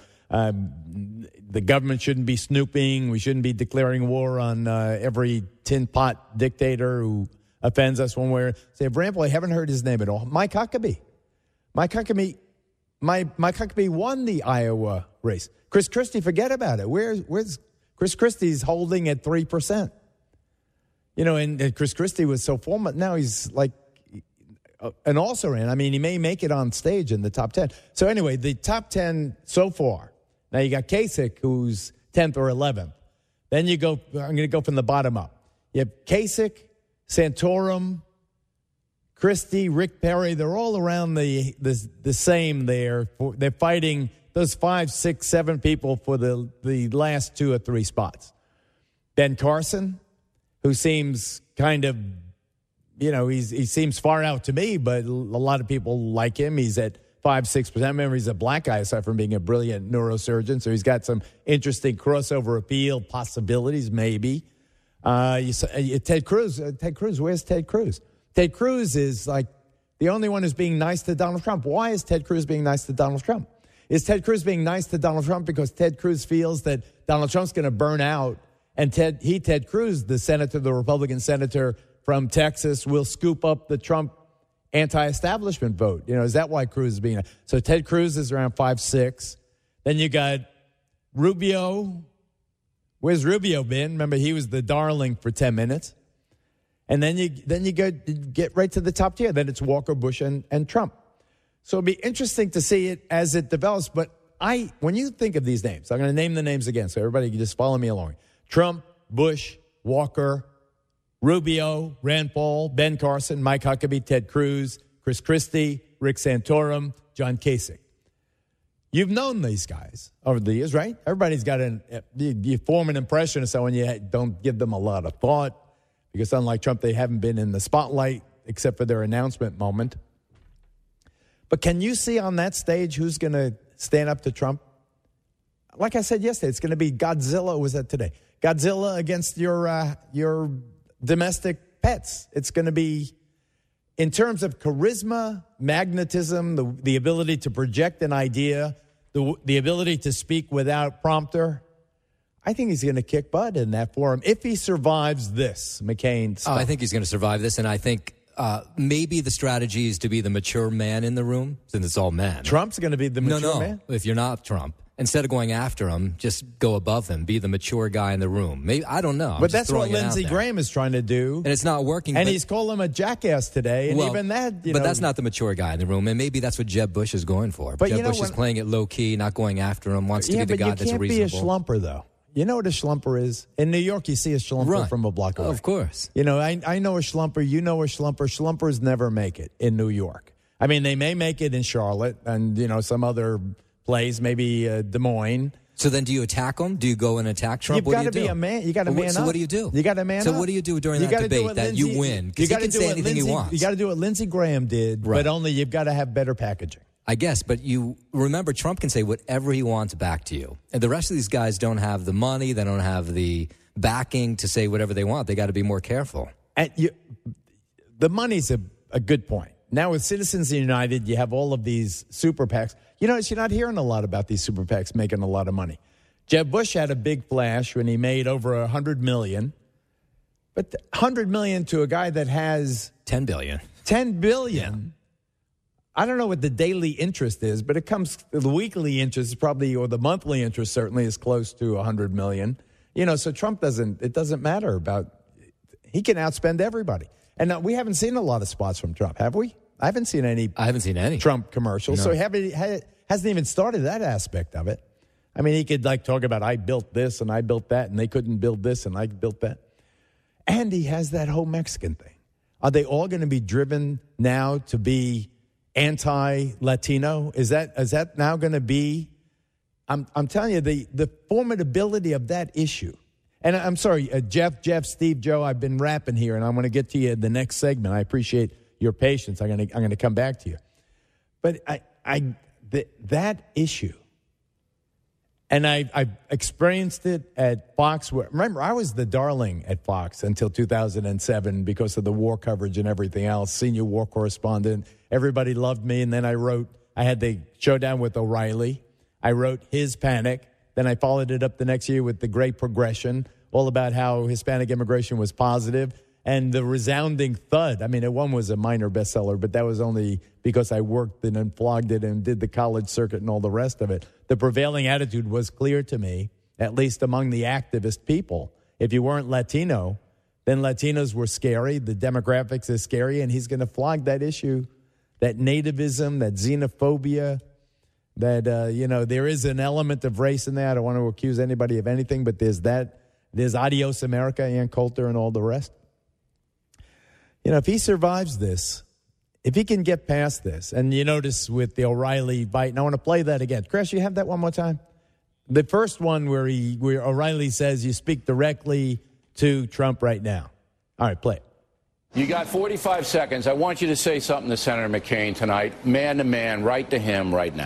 um, the government shouldn't be snooping. We shouldn't be declaring war on uh, every tin pot dictator who offends us one way or say, Rand Paul, I haven't heard his name at all. Mike Huckabee. Mike Huckabee, my, Mike Huckabee won the Iowa race. Chris Christie, forget about it. Where's, where's Chris Christie's holding at three percent? You know, and, and Chris Christie was so formal. Now he's like, and also ran. I mean, he may make it on stage in the top ten. So anyway, the top ten so far. Now you got Kasich, who's tenth or eleventh. Then you go, I'm going to go from the bottom up. You have Kasich, Santorum, Christie, Rick Perry. They're all around the the, the same there. They're fighting those five, six, seven people for the, the last two or three spots. Ben Carson, who seems kind of, you know, he's, he seems far out to me, but a lot of people like him. He's at five, six percent. Remember, he's a black guy aside from being a brilliant neurosurgeon, so he's got some interesting crossover appeal possibilities, maybe. Uh, you, uh, Ted Cruz. Uh, Ted Cruz, where's Ted Cruz? Ted Cruz is like the only one who's being nice to Donald Trump. Why is Ted Cruz being nice to Donald Trump? Is Ted Cruz being nice to Donald Trump because Ted Cruz feels that Donald Trump's going to burn out And Ted, he, Ted Cruz, the senator, the Republican senator from Texas, will scoop up the Trump anti-establishment vote. You know, is that why Cruz is being... So Ted Cruz is around five six. Then you got Rubio. Where's Rubio been? Remember, he was the darling for ten minutes. And then you then you go get right to the top tier. Then it's Walker, Bush, and, and Trump. So it'll be interesting to see it as it develops. But I, when you think of these names, I'm going to name the names again so everybody can just follow me along. Trump, Bush, Walker, Rubio, Rand Paul, Ben Carson, Mike Huckabee, Ted Cruz, Chris Christie, Rick Santorum, John Kasich. You've known these guys over the years, right? Everybody's got an, you, you form an impression of someone, you don't give them a lot of thought, because unlike Trump, they haven't been in the spotlight except for their announcement moment. But can you see on that stage who's going to stand up to Trump? Like I said yesterday, it's going to be Godzilla. Or was that today? Godzilla against your uh, your domestic pets. It's going to be, in terms of charisma, magnetism, the, the ability to project an idea, the, the ability to speak without prompter, I think he's going to kick butt in that forum if he survives this, McCain stuff. Oh, I think he's going to survive this, and I think uh, maybe the strategy is to be the mature man in the room, since it's all men. Trump's going to be the mature no, no. man? If you're not Trump, instead of going after him, just go above him, be the mature guy in the room. Maybe I don't know. I'm but just that's what throwing it out Lindsey there. Graham is trying to do. And it's not working. And but, he's calling him a jackass today, and well, even that, you But know. that's not the mature guy in the room, and maybe that's what Jeb Bush is going for. But Jeb you know, Bush is when- playing it low-key, not going after him, wants to yeah, be the but guy you that's can't reasonable. be a schlumper, though. You know what a schlumper is? In New York, you see a schlumper Right. from a block away. Of course. You know, I, I know a schlumper. You know a schlumper. Schlumpers never make it in New York. I mean, they may make it in Charlotte and, you know, some other place, maybe uh, Des Moines. So then do you attack him? Do you go and attack Trump? You've What got do you to be do? a man. You got to Well, man so up. what do you do? You got to man so up. So what do you do during you that gotta do debate what that Lindsey, you win? You Because he got to can do say what anything Lindsey, he wants. You got to do what Lindsey Graham did, Right. but only you've got to have better packaging. I guess, but you remember Trump can say whatever he wants back to you. And the rest of these guys don't have the money. They don't have the backing to say whatever they want. They got to be more careful. And you, the money's a, a good point. Now with Citizens United, you have all of these super PACs. You notice you're not hearing a lot about these super PACs making a lot of money. Jeb Bush had a big flash when he made over one hundred million dollars. But one hundred million dollars to a guy that has ten billion dollars. ten billion dollars. Yeah. I don't know what the daily interest is, but it comes, the weekly interest is probably, or the monthly interest certainly is close to one hundred million dollars. You know, so Trump doesn't, it doesn't matter about, he can outspend everybody. And now, we haven't seen a lot of spots from Trump, have we? I haven't seen any. I haven't seen any Trump commercials. No. So he haven't, ha, hasn't even started that aspect of it. I mean, he could like talk about, I built this and I built that, and they couldn't build this and I built that. And he has that whole Mexican thing. Are they all going to be driven now to be anti-Latino? Is that is that now going to be? I'm I'm telling you, the the formidability of that issue. And I'm sorry, uh, Jeff, Jeff, Steve, Joe. I've been rapping here, and I'm going to get to you in the next segment. I appreciate your patience. I'm going to I'm going to come back to you. But I I the, that issue. And I, I experienced it at Fox. Remember, I was the darling at Fox until two thousand seven because of the war coverage and everything else. Senior war correspondent. Everybody loved me. And then I wrote, I had the showdown with O'Reilly. I wrote His Panic. Then I followed it up the next year with The Great Progression, all about how Hispanic immigration was positive. And the resounding thud. I mean, it one was a minor bestseller, but that was only because I worked and then flogged it and did the college circuit and all the rest of it. The prevailing attitude was clear to me, at least among the activist people. If you weren't Latino, then Latinos were scary. The demographics is scary, and he's going to flog that issue, that nativism, that xenophobia, that, uh, you know, there is an element of race in that. I don't want to accuse anybody of anything, but there's that. There's Adios America, Ann Coulter, and all the rest. You know, if he survives this, if he can get past this, and you notice with the O'Reilly bite, and I want to play that again. Chris, you have that one more time? The first one where he, where O'Reilly says you speak directly to Trump right now. All right, play it. You got forty-five seconds. I want you to say something to Senator McCain tonight, man to man, right to him right now.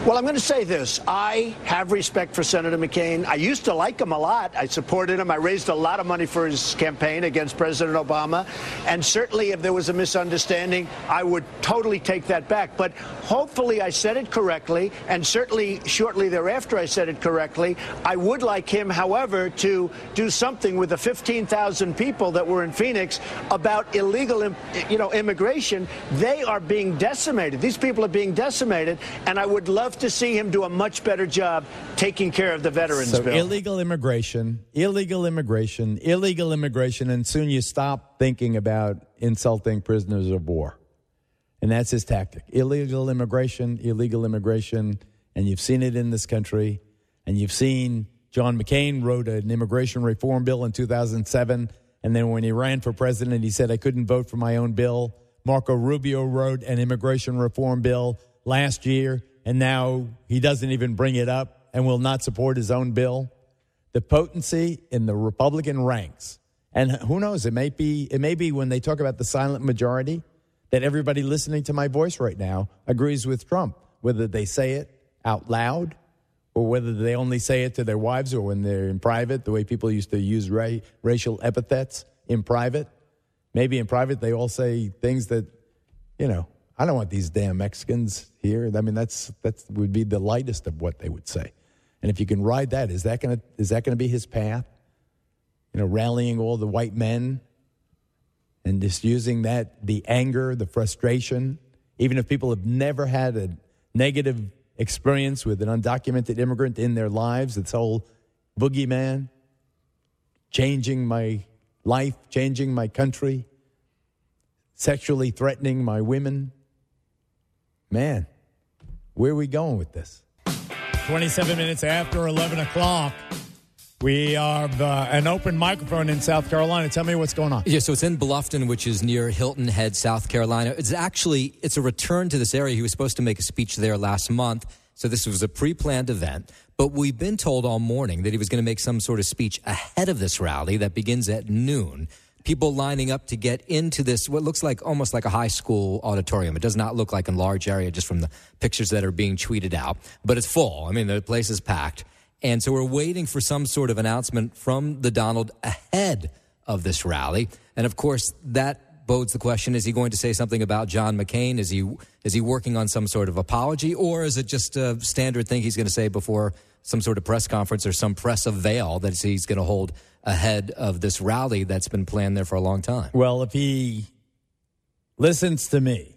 Well, I'm going to say this. I have respect for Senator McCain. I used to like him a lot. I supported him. I raised a lot of money for his campaign against President Obama. And certainly if there was a misunderstanding, I would totally take that back. But hopefully I said it correctly, and certainly shortly thereafter I said it correctly. I would like him, however, to do something with the fifteen thousand people that were in Phoenix about illegal, you know, immigration. They are being decimated. These people are being decimated, and I would love to see him do a much better job taking care of the veterans so bill. Illegal immigration, illegal immigration, illegal immigration, and soon you stop thinking about insulting prisoners of war. And that's his tactic. Illegal immigration, illegal immigration, and you've seen it in this country, and you've seen John McCain wrote an immigration reform bill in two thousand seven, and then when he ran for president, he said, I couldn't vote for my own bill. Marco Rubio wrote an immigration reform bill last year, and now he doesn't even bring it up and will not support his own bill. The potency in the Republican ranks, and who knows, it may be, it may be when they talk about the silent majority that everybody listening to my voice right now agrees with Trump, whether they say it out loud or whether they only say it to their wives or when they're in private, the way people used to use ra- racial epithets in private. Maybe in private they all say things that, you know, I don't want these damn Mexicans here. I mean, that's that would be the lightest of what they would say. And if you can ride that, is that going to is that going to be his path? You know, rallying all the white men and just using that, the anger, the frustration, even if people have never had a negative experience with an undocumented immigrant in their lives, this whole boogeyman, changing my life, changing my country, sexually threatening my women. Man, where are we going with this? twenty-seven minutes after eleven o'clock. We have uh, an open microphone in South Carolina. Tell me what's going on. Yeah, so it's in Bluffton, which is near Hilton Head, South Carolina. It's actually, it's a return to this area. He was supposed to make a speech there last month, so this was a pre-planned event. But we've been told all morning that he was going to make some sort of speech ahead of this rally that begins at noon. People lining up to get into this, what looks like almost like a high school auditorium. It does not look like a large area just from the pictures that are being tweeted out. But it's full. I mean, the place is packed. And so we're waiting for some sort of announcement from the Donald ahead of this rally. And, of course, that bodes the question, is he going to say something about John McCain? Is he is he working on some sort of apology? Or is it just a standard thing he's going to say before some sort of press conference or some press avail that he's going to hold ahead of this rally that's been planned there for a long time? Well, if he listens to me,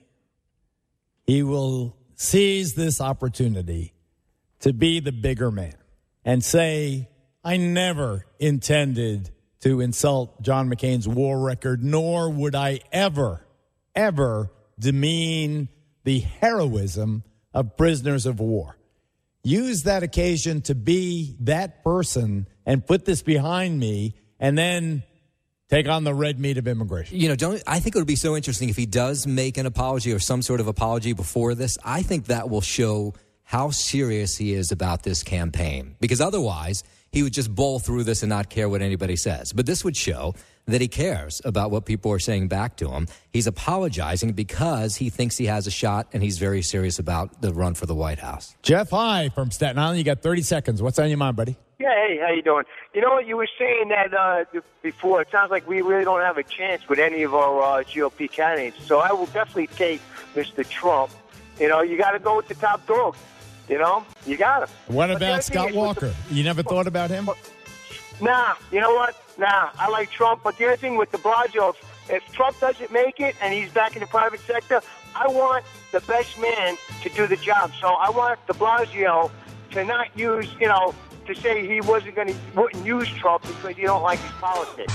he will seize this opportunity to be the bigger man and say, I never intended to insult John McCain's war record, nor would I ever, ever demean the heroism of prisoners of war. Use that occasion to be that person and put this behind me and then take on the red meat of immigration. You know, don't I think it would be so interesting if he does make an apology or some sort of apology before this. I think that will show how serious he is about this campaign, because otherwise he would just bowl through this and not care what anybody says. But this would show that he cares about what people are saying back to him. He's apologizing because he thinks he has a shot, and he's very serious about the run for the White House. Jeff, hi, from Staten Island. You got thirty seconds. What's on your mind, buddy? Yeah, hey, how you doing? You know what, you were saying that uh, before. It sounds like we really don't have a chance with any of our uh, G O P candidates. So I will definitely take Mister Trump. You know, you got to go with the top dog. You know, you got him. What about Scott Walker? The, you never thought about him? Nah, you know what? Nah, I like Trump. But the other thing with de Blasio, if Trump doesn't make it and he's back in the private sector, I want the best man to do the job. So I want de Blasio to not use, you know, to say he wasn't going to, wouldn't use Trump because you don't like his politics.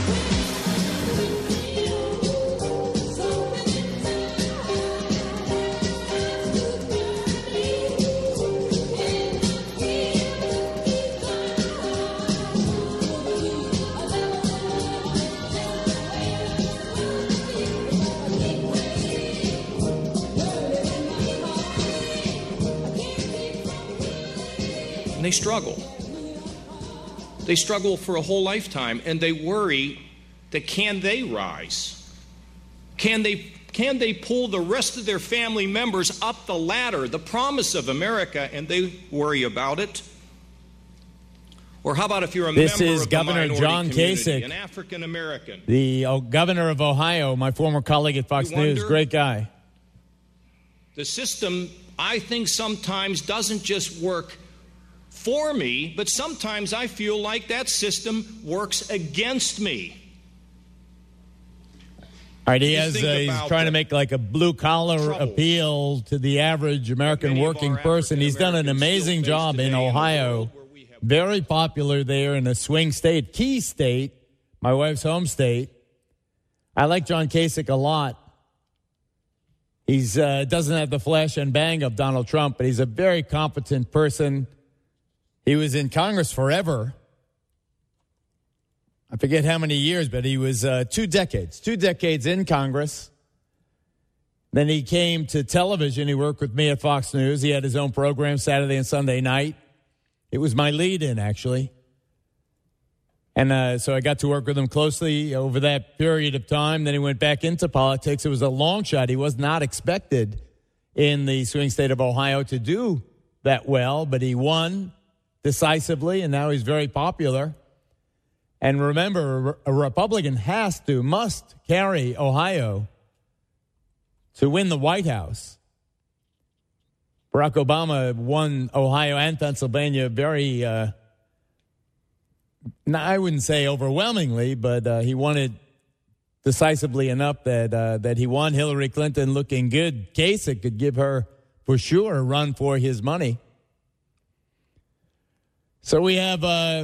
And they struggle. They struggle for a whole lifetime, and they worry that can they rise? Can they can they pull the rest of their family members up the ladder, the promise of America, and they worry about it? Or how about if you're a this member is of Governor the John community, Kasich, an African American, the oh, governor of Ohio, my former colleague at Fox wonder, News, great guy. The system, I think, sometimes doesn't just work for me, but sometimes I feel like that system works against me. All right, he Just has, think uh, he's about trying to the make like a blue-collar troubles appeal to the average American many of working our person. He's done an African-Americans amazing still face job today in in a Ohio. world where we have- Very popular there in a swing state, key state, my wife's home state. I like John Kasich a lot. He's uh, doesn't have the flash and bang of Donald Trump, but he's a very competent person. He was in Congress forever. I forget how many years, but he was uh, two decades, two decades in Congress. Then he came to television. He worked with me at Fox News. He had his own program Saturday and Sunday night. It was my lead-in, actually. And uh, so I got to work with him closely over that period of time. Then he went back into politics. It was a long shot. He was not expected in the swing state of Ohio to do that well, but he won decisively, and now he's very popular. And remember, a Republican has to, must carry Ohio to win the White House. Barack Obama won Ohio and Pennsylvania very, uh, I wouldn't say overwhelmingly, but uh, he won it decisively enough that uh, that he won. Hillary Clinton looking good. Kasich could give her, for sure, a run for his money. So we have... Uh,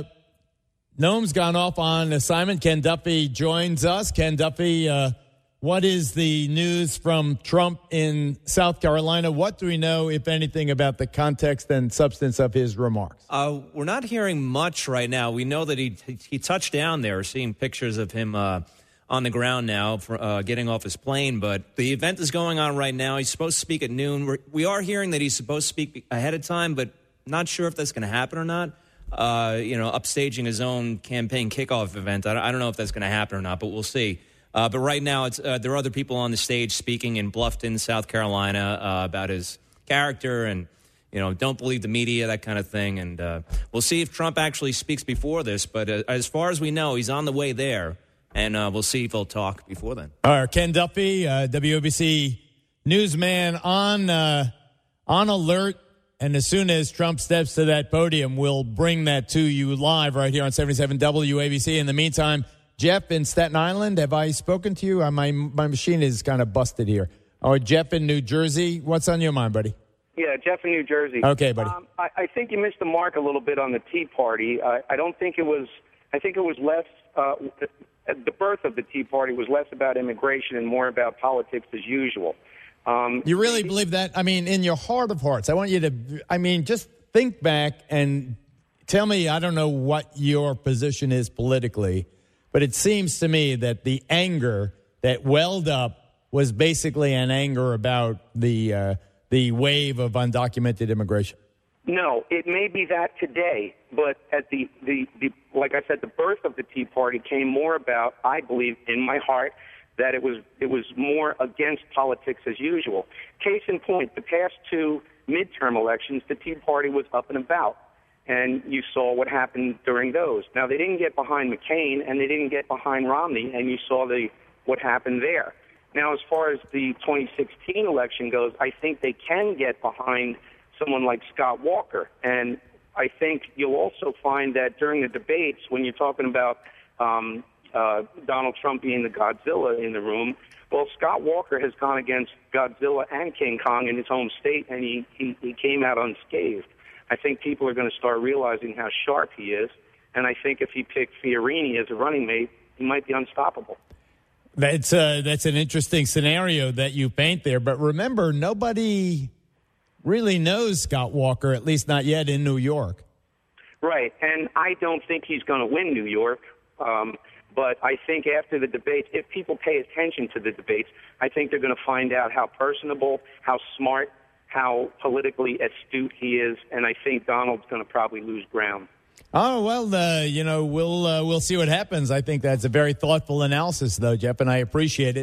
Noam's gone off on assignment. Ken Duffy joins us. Ken Duffy, uh, what is the news from Trump in South Carolina? What do we know, if anything, about the context and substance of his remarks? Uh, we're not hearing much right now. We know that he he touched down there, seeing pictures of him uh, on the ground now, for, uh, getting off his plane. But the event is going on right now. He's supposed to speak at noon. We're, we are hearing that he's supposed to speak ahead of time, but not sure if that's going to happen or not. Uh, you know, upstaging his own campaign kickoff event. I don't, I don't know if that's going to happen or not, but we'll see. Uh, but right now, it's, uh, there are other people on the stage speaking in Bluffton, South Carolina, uh, about his character and, you know, don't believe the media, that kind of thing. And uh, we'll see if Trump actually speaks before this. But uh, as far as we know, he's on the way there, and uh, we'll see if he'll talk before then. All right, Ken Duffy, uh, W A B C newsman on uh, on alert. And as soon as Trump steps to that podium, we'll bring that to you live right here on seventy-seven W A B C. In the meantime, Jeff in Staten Island, have I spoken to you? My my machine is kind of busted here. Oh, Jeff in New Jersey, what's on your mind, buddy? Yeah, Jeff in New Jersey. Okay, buddy. Um, I, I think you missed the mark a little bit on the Tea Party. Uh, I don't think it was. I think it was less. Uh, the birth of the Tea Party was less about immigration and more about politics as usual. Um, you really believe that? I mean, in your heart of hearts, I want you to, I mean, just think back and tell me, I don't know what your position is politically, but it seems to me that the anger that welled up was basically an anger about the uh, the wave of undocumented immigration. No, it may be that today, but at the, the, the, like I said, the birth of the Tea Party came more about, I believe, in my heart, that it was it was more against politics as usual. Case in point, the past two midterm elections, the Tea Party was up and about, and you saw what happened during those. Now, they didn't get behind McCain, and they didn't get behind Romney, and you saw the what happened there. Now, as far as the twenty sixteen election goes, I think they can get behind someone like Scott Walker, and I think you'll also find that during the debates, when you're talking about um, Uh, Donald Trump being the Godzilla in the room. Well, Scott Walker has gone against Godzilla and King Kong in his home state, and he, he, he came out unscathed. I think people are going to start realizing how sharp he is, and I think if he picked Fiorini as a running mate, he might be unstoppable. That's, uh, that's an interesting scenario that you paint there, but remember, nobody really knows Scott Walker, at least not yet in New York. Right, and I don't think he's going to win New York. Um, But I think after the debates, if people pay attention to the debates, I think they're going to find out how personable, how smart, how politically astute he is, and I think Donald's going to probably lose ground. Oh, well, uh, you know, we'll uh, we'll see what happens. I think that's a very thoughtful analysis, though, Jeff, and I appreciate it.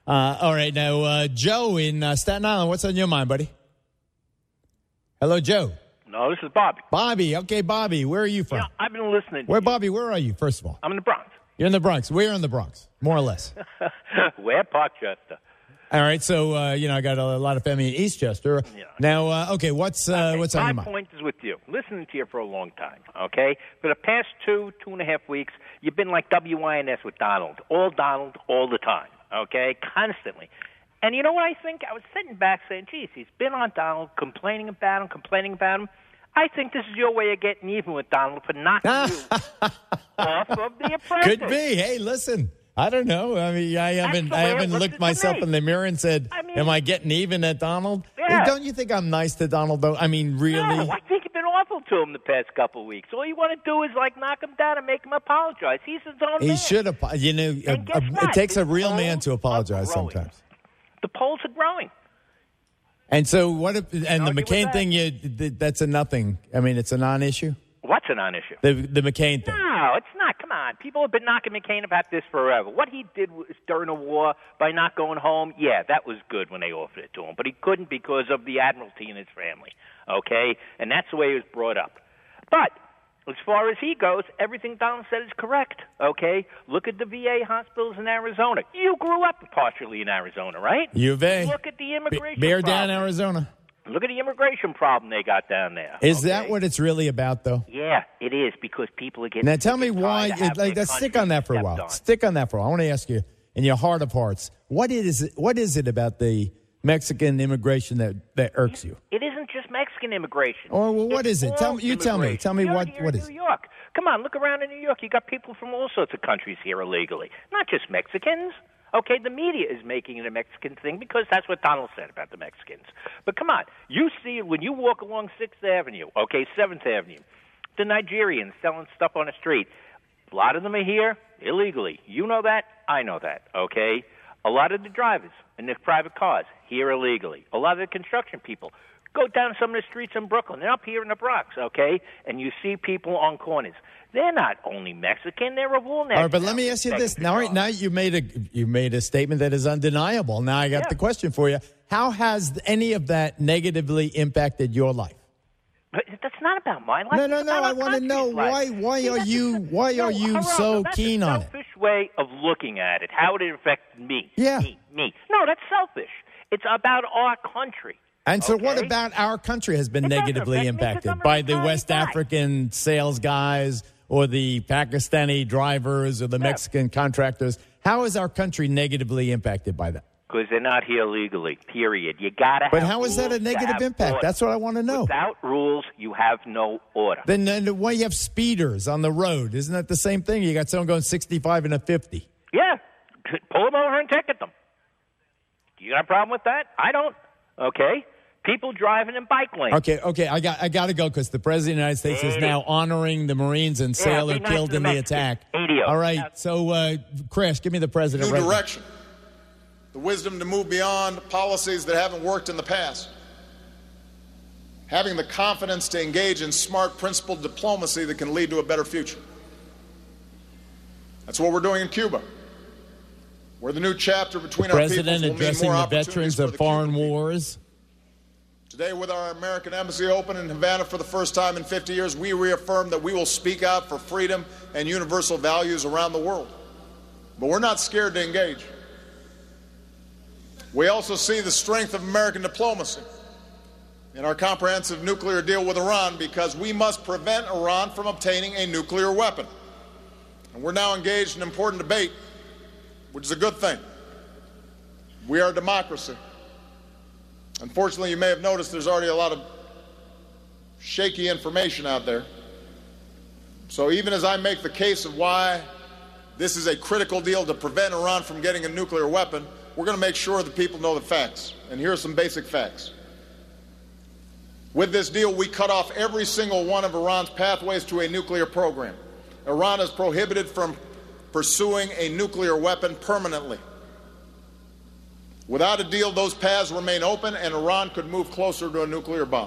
Uh, all right, now, uh, Joe in uh, Staten Island, what's on your mind, buddy? Hello, Joe. No, this is Bobby. Bobby. Okay, Bobby, where are you from? Yeah, I've been listening. Where, Bobby, where are you, first of all? I'm in the Bronx. You're in the Bronx. We're in the Bronx, more or less. Where? Parkchester. All right, so, uh, you know, I got a, a lot of family in Eastchester. Yeah. Now, uh, okay, what's uh, okay, what's on your my mind? point is with you. Listening to you for a long time, okay? For the past two, two and a half weeks, you've been like W I N S with Donald. All Donald, all the time, okay? Constantly. And you know what I think? I was sitting back saying, geez, he's been on Donald, complaining about him, complaining about him. I think this is your way of getting even with Donald for knocking you off of The Apprentice. Could be. Hey, listen, I don't know. I mean, I haven't, I haven't looked myself in the mirror and said, I mean, am I getting even at Donald? Yeah. Hey, don't you think I'm nice to Donald, though? I mean, really? No, I think you've been awful to him the past couple of weeks. All you want to do is, like, knock him down and make him apologize. He's his own He man. should have. You know, a, a, it takes a real man to apologize sometimes. The polls are growing. And so what if, and the McCain thing, you, th- that's a nothing. I mean, it's a non-issue? What's a non-issue? The, the McCain thing. No, it's not. Come on. People have been knocking McCain about this forever. What he did was during the war by not going home, yeah, that was good when they offered it to him. But he couldn't because of the Admiralty and his family, okay? And that's the way he was brought up. But as far as he goes, everything Donald said is correct, okay? Look at the V A hospitals in Arizona. You grew up partially in Arizona, right? U of A. Look at the immigration Bear problem. Down, Arizona. Look at the immigration problem they got down there. Is okay? that what it's really about, though? Yeah, it is, because people are getting Now, tell me sick and why. tired of having It, like, their let's stick country on that for a while. stepped on. Stick on that for a while. I want to ask you, in your heart of hearts, what is it, what is it about the Mexican immigration that, that irks you? It isn't just Mexican immigration. Or well, what It's is it? Tell all me. You tell me. immigration. Tell me You're what here what in is. New York. Come on, look around in New York. You got people from all sorts of countries here illegally, not just Mexicans. Okay, the media is making it a Mexican thing because that's what Donald said about the Mexicans. But come on, you see when you walk along Sixth Avenue, okay, Seventh Avenue, the Nigerians selling stuff on the street. A lot of them are here illegally. You know that. I know that. Okay. A lot of the drivers in their private cars here illegally. A lot of the construction people. Go down some of the streets in Brooklyn. They're up here in the Bronx, okay? And you see people on corners. They're not only Mexican; they're of all All right, but nationalities. let me ask you this. Now, right, now you made a you made a statement that is undeniable. Now I got Yeah. the question for you. How has any of that negatively impacted your life? But that's not about my life. No, no, It's no. about I our want to know country's life. why. Why See, are that's you? a- Why no, are you Geraldo, so that's keen a on it? selfish way of looking at it. How it affects me. Yeah. Me. Me. No, that's selfish. It's about our country. And so, what Okay? about our country has been It doesn't negatively affect me 'cause impacted I'm a by the retired West guy. African sales guys or the Pakistani drivers or the Mexican contractors? How is our country negatively impacted by that? Because they're not here legally, period. You got to have But how is that a rules to negative have impact? order. That's what I want to know. Without rules, you have no order. Then, then why you have speeders on the road? Isn't that the same thing? You got someone going sixty-five and a fifty. Yeah. Pull them over and ticket them. You got a problem with that? I don't. Okay. People driving in bike lanes. Okay, okay, I got I got to go because the president of the United States is Hey. now honoring the Marines and Yeah, sailor be nice killed to in the the Mexicans. attack. Idiot. All right, so uh, Chris, give me the president. New right now. direction. The wisdom to move beyond policies that haven't worked in the past. Having the confidence to engage in smart, principled diplomacy that can lead to a better future. That's what we're doing in Cuba, where the new chapter between our peoples President will mean addressing more the opportunities veterans for of the foreign wars. Today, with our American Embassy open in Havana for the first time in fifty years, we reaffirm that we will speak out for freedom and universal values around the world. But we're not scared to engage. We also see the strength of American diplomacy in our comprehensive nuclear deal with Iran because we must prevent Iran from obtaining a nuclear weapon. And we're now engaged in an important debate, which is a good thing. We are a democracy. Unfortunately, you may have noticed there's already a lot of shaky information out there. So even as I make the case of why this is a critical deal to prevent Iran from getting a nuclear weapon, we're going to make sure that people know the facts. And here are some basic facts. With this deal, we cut off every single one of Iran's pathways to a nuclear program. Iran is prohibited from pursuing a nuclear weapon permanently. Without a deal, those paths remain open and Iran could move closer to a nuclear bomb.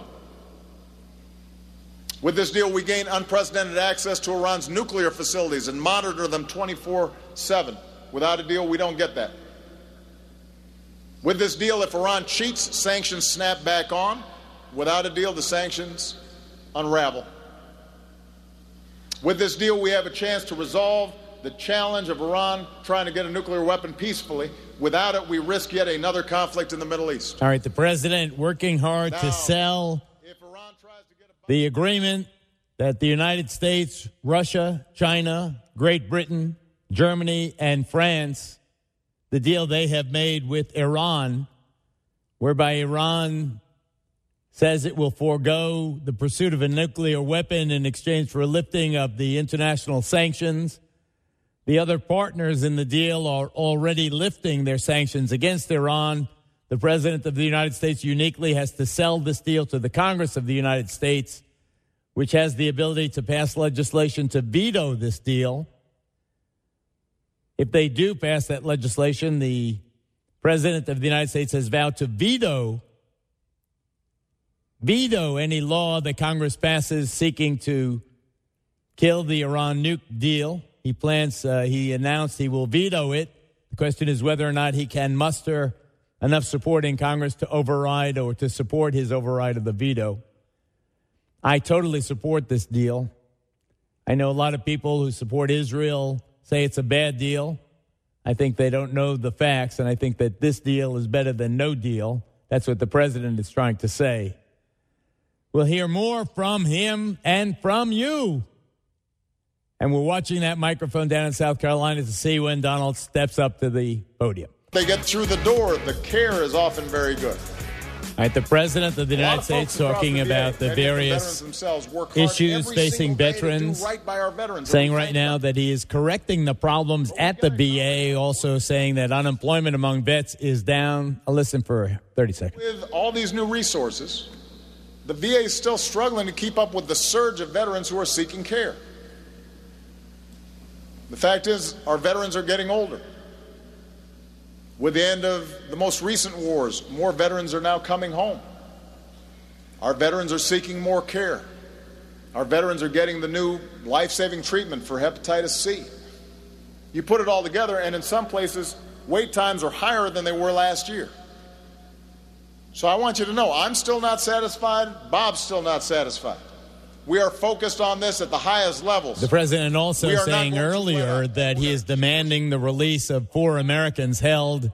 With this deal, we gain unprecedented access to Iran's nuclear facilities and monitor them twenty-four seven. Without a deal, we don't get that. With this deal, if Iran cheats, sanctions snap back on. Without a deal, the sanctions unravel. With this deal, we have a chance to resolve the challenge of Iran trying to get a nuclear weapon peacefully. Without it, we risk yet another conflict in the Middle East. All right, the president working hard Now, to sell the agreement that the United States, Russia, China, Great Britain, Germany, and France, the deal they have made with Iran, whereby Iran says it will forego the pursuit of a nuclear weapon in exchange for a lifting of the international sanctions. The other partners in the deal are already lifting their sanctions against Iran. The President of the United States uniquely has to sell this deal to the Congress of the United States, which has the ability to pass legislation to veto this deal. If they do pass that legislation, the President of the United States has vowed to veto veto any law that Congress passes seeking to kill the Iran nuke deal. He plans, uh, he announced he will veto it. The question is whether or not he can muster enough support in Congress to override or to support his override of the veto. I totally support this deal. I know a lot of people who support Israel say it's a bad deal. I think they don't know the facts, and I think that this deal is better than no deal. That's what the president is trying to say. We'll hear more from him and from you. And we're watching that microphone down in South Carolina to see when Donald steps up to the podium. They get through the door, the care is often very good. All right, the President of the United States talking about the various issues facing veterans, saying right now that he is correcting the problems at the V A, also saying that unemployment among vets is down. I'll listen for thirty seconds. With all these new resources, the V A is still struggling to keep up with the surge of veterans who are seeking care. The fact is, our veterans are getting older. With the end of the most recent wars, more veterans are now coming home. Our veterans are seeking more care. Our veterans are getting the new life-saving treatment for hepatitis C. You put it all together, and in some places, wait times are higher than they were last year. So I want you to know, I'm still not satisfied. Bob's still not satisfied. We are focused on this at the highest levels. The president also saying earlier that he is demanding the release of four Americans held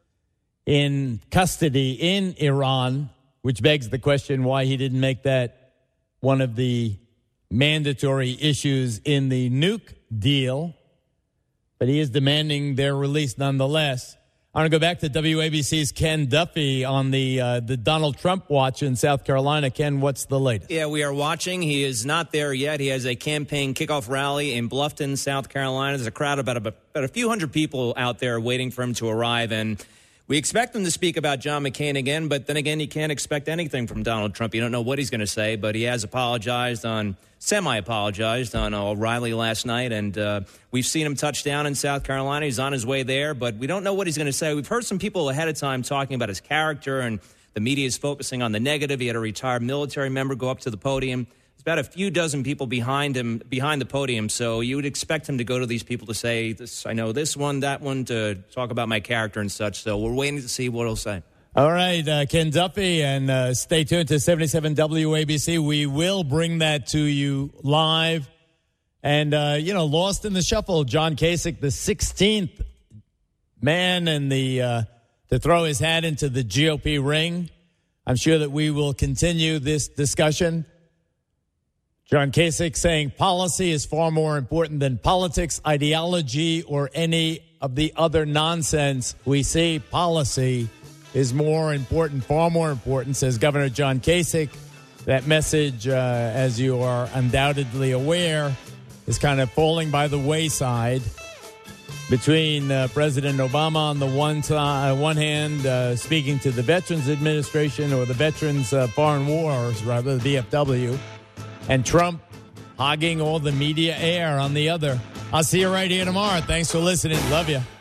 in custody in Iran, which begs the question why he didn't make that one of the mandatory issues in the nuke deal. But he is demanding their release nonetheless. I want to go back to W A B C's Ken Duffy on the uh, the Donald Trump watch in South Carolina. Ken, what's the latest? Yeah, we are watching. He is not there yet. He has a campaign kickoff rally in Bluffton, South Carolina. There's a crowd of about, about a few hundred people out there waiting for him to arrive. And we expect him to speak about John McCain again. But then again, you can't expect anything from Donald Trump. You don't know what he's going to say. But he has apologized on semi-apologized on O'Reilly last night, and uh, we've seen him touch down in South Carolina. He's on his way there, but we don't know what he's going to say. We've heard some people ahead of time talking about his character, and the media is focusing on the negative. He had a retired military member go up to the podium. There's about a few dozen people behind him, behind the podium, so you would expect him to go to these people to say, this, I know this one, that one, to talk about my character and such. So we're waiting to see what he'll say. All right, uh, Ken Duffy, and uh, stay tuned to seventy-seven W A B C. We will bring that to you live. And, uh, you know, lost in the shuffle, John Kasich, the sixteenth man in the uh, to throw his hat into the G O P ring. I'm sure that we will continue this discussion. John Kasich saying policy is far more important than politics, ideology, or any of the other nonsense. We see policy is more important, far more important, says Governor John Kasich. That message, uh, as you are undoubtedly aware, is kind of falling by the wayside between uh, President Obama on the one, side, uh, one hand, uh, speaking to the Veterans Administration or the Veterans uh, Foreign Wars, rather, the V F W, and Trump hogging all the media air on the other. I'll see you right here tomorrow. Thanks for listening. Love you.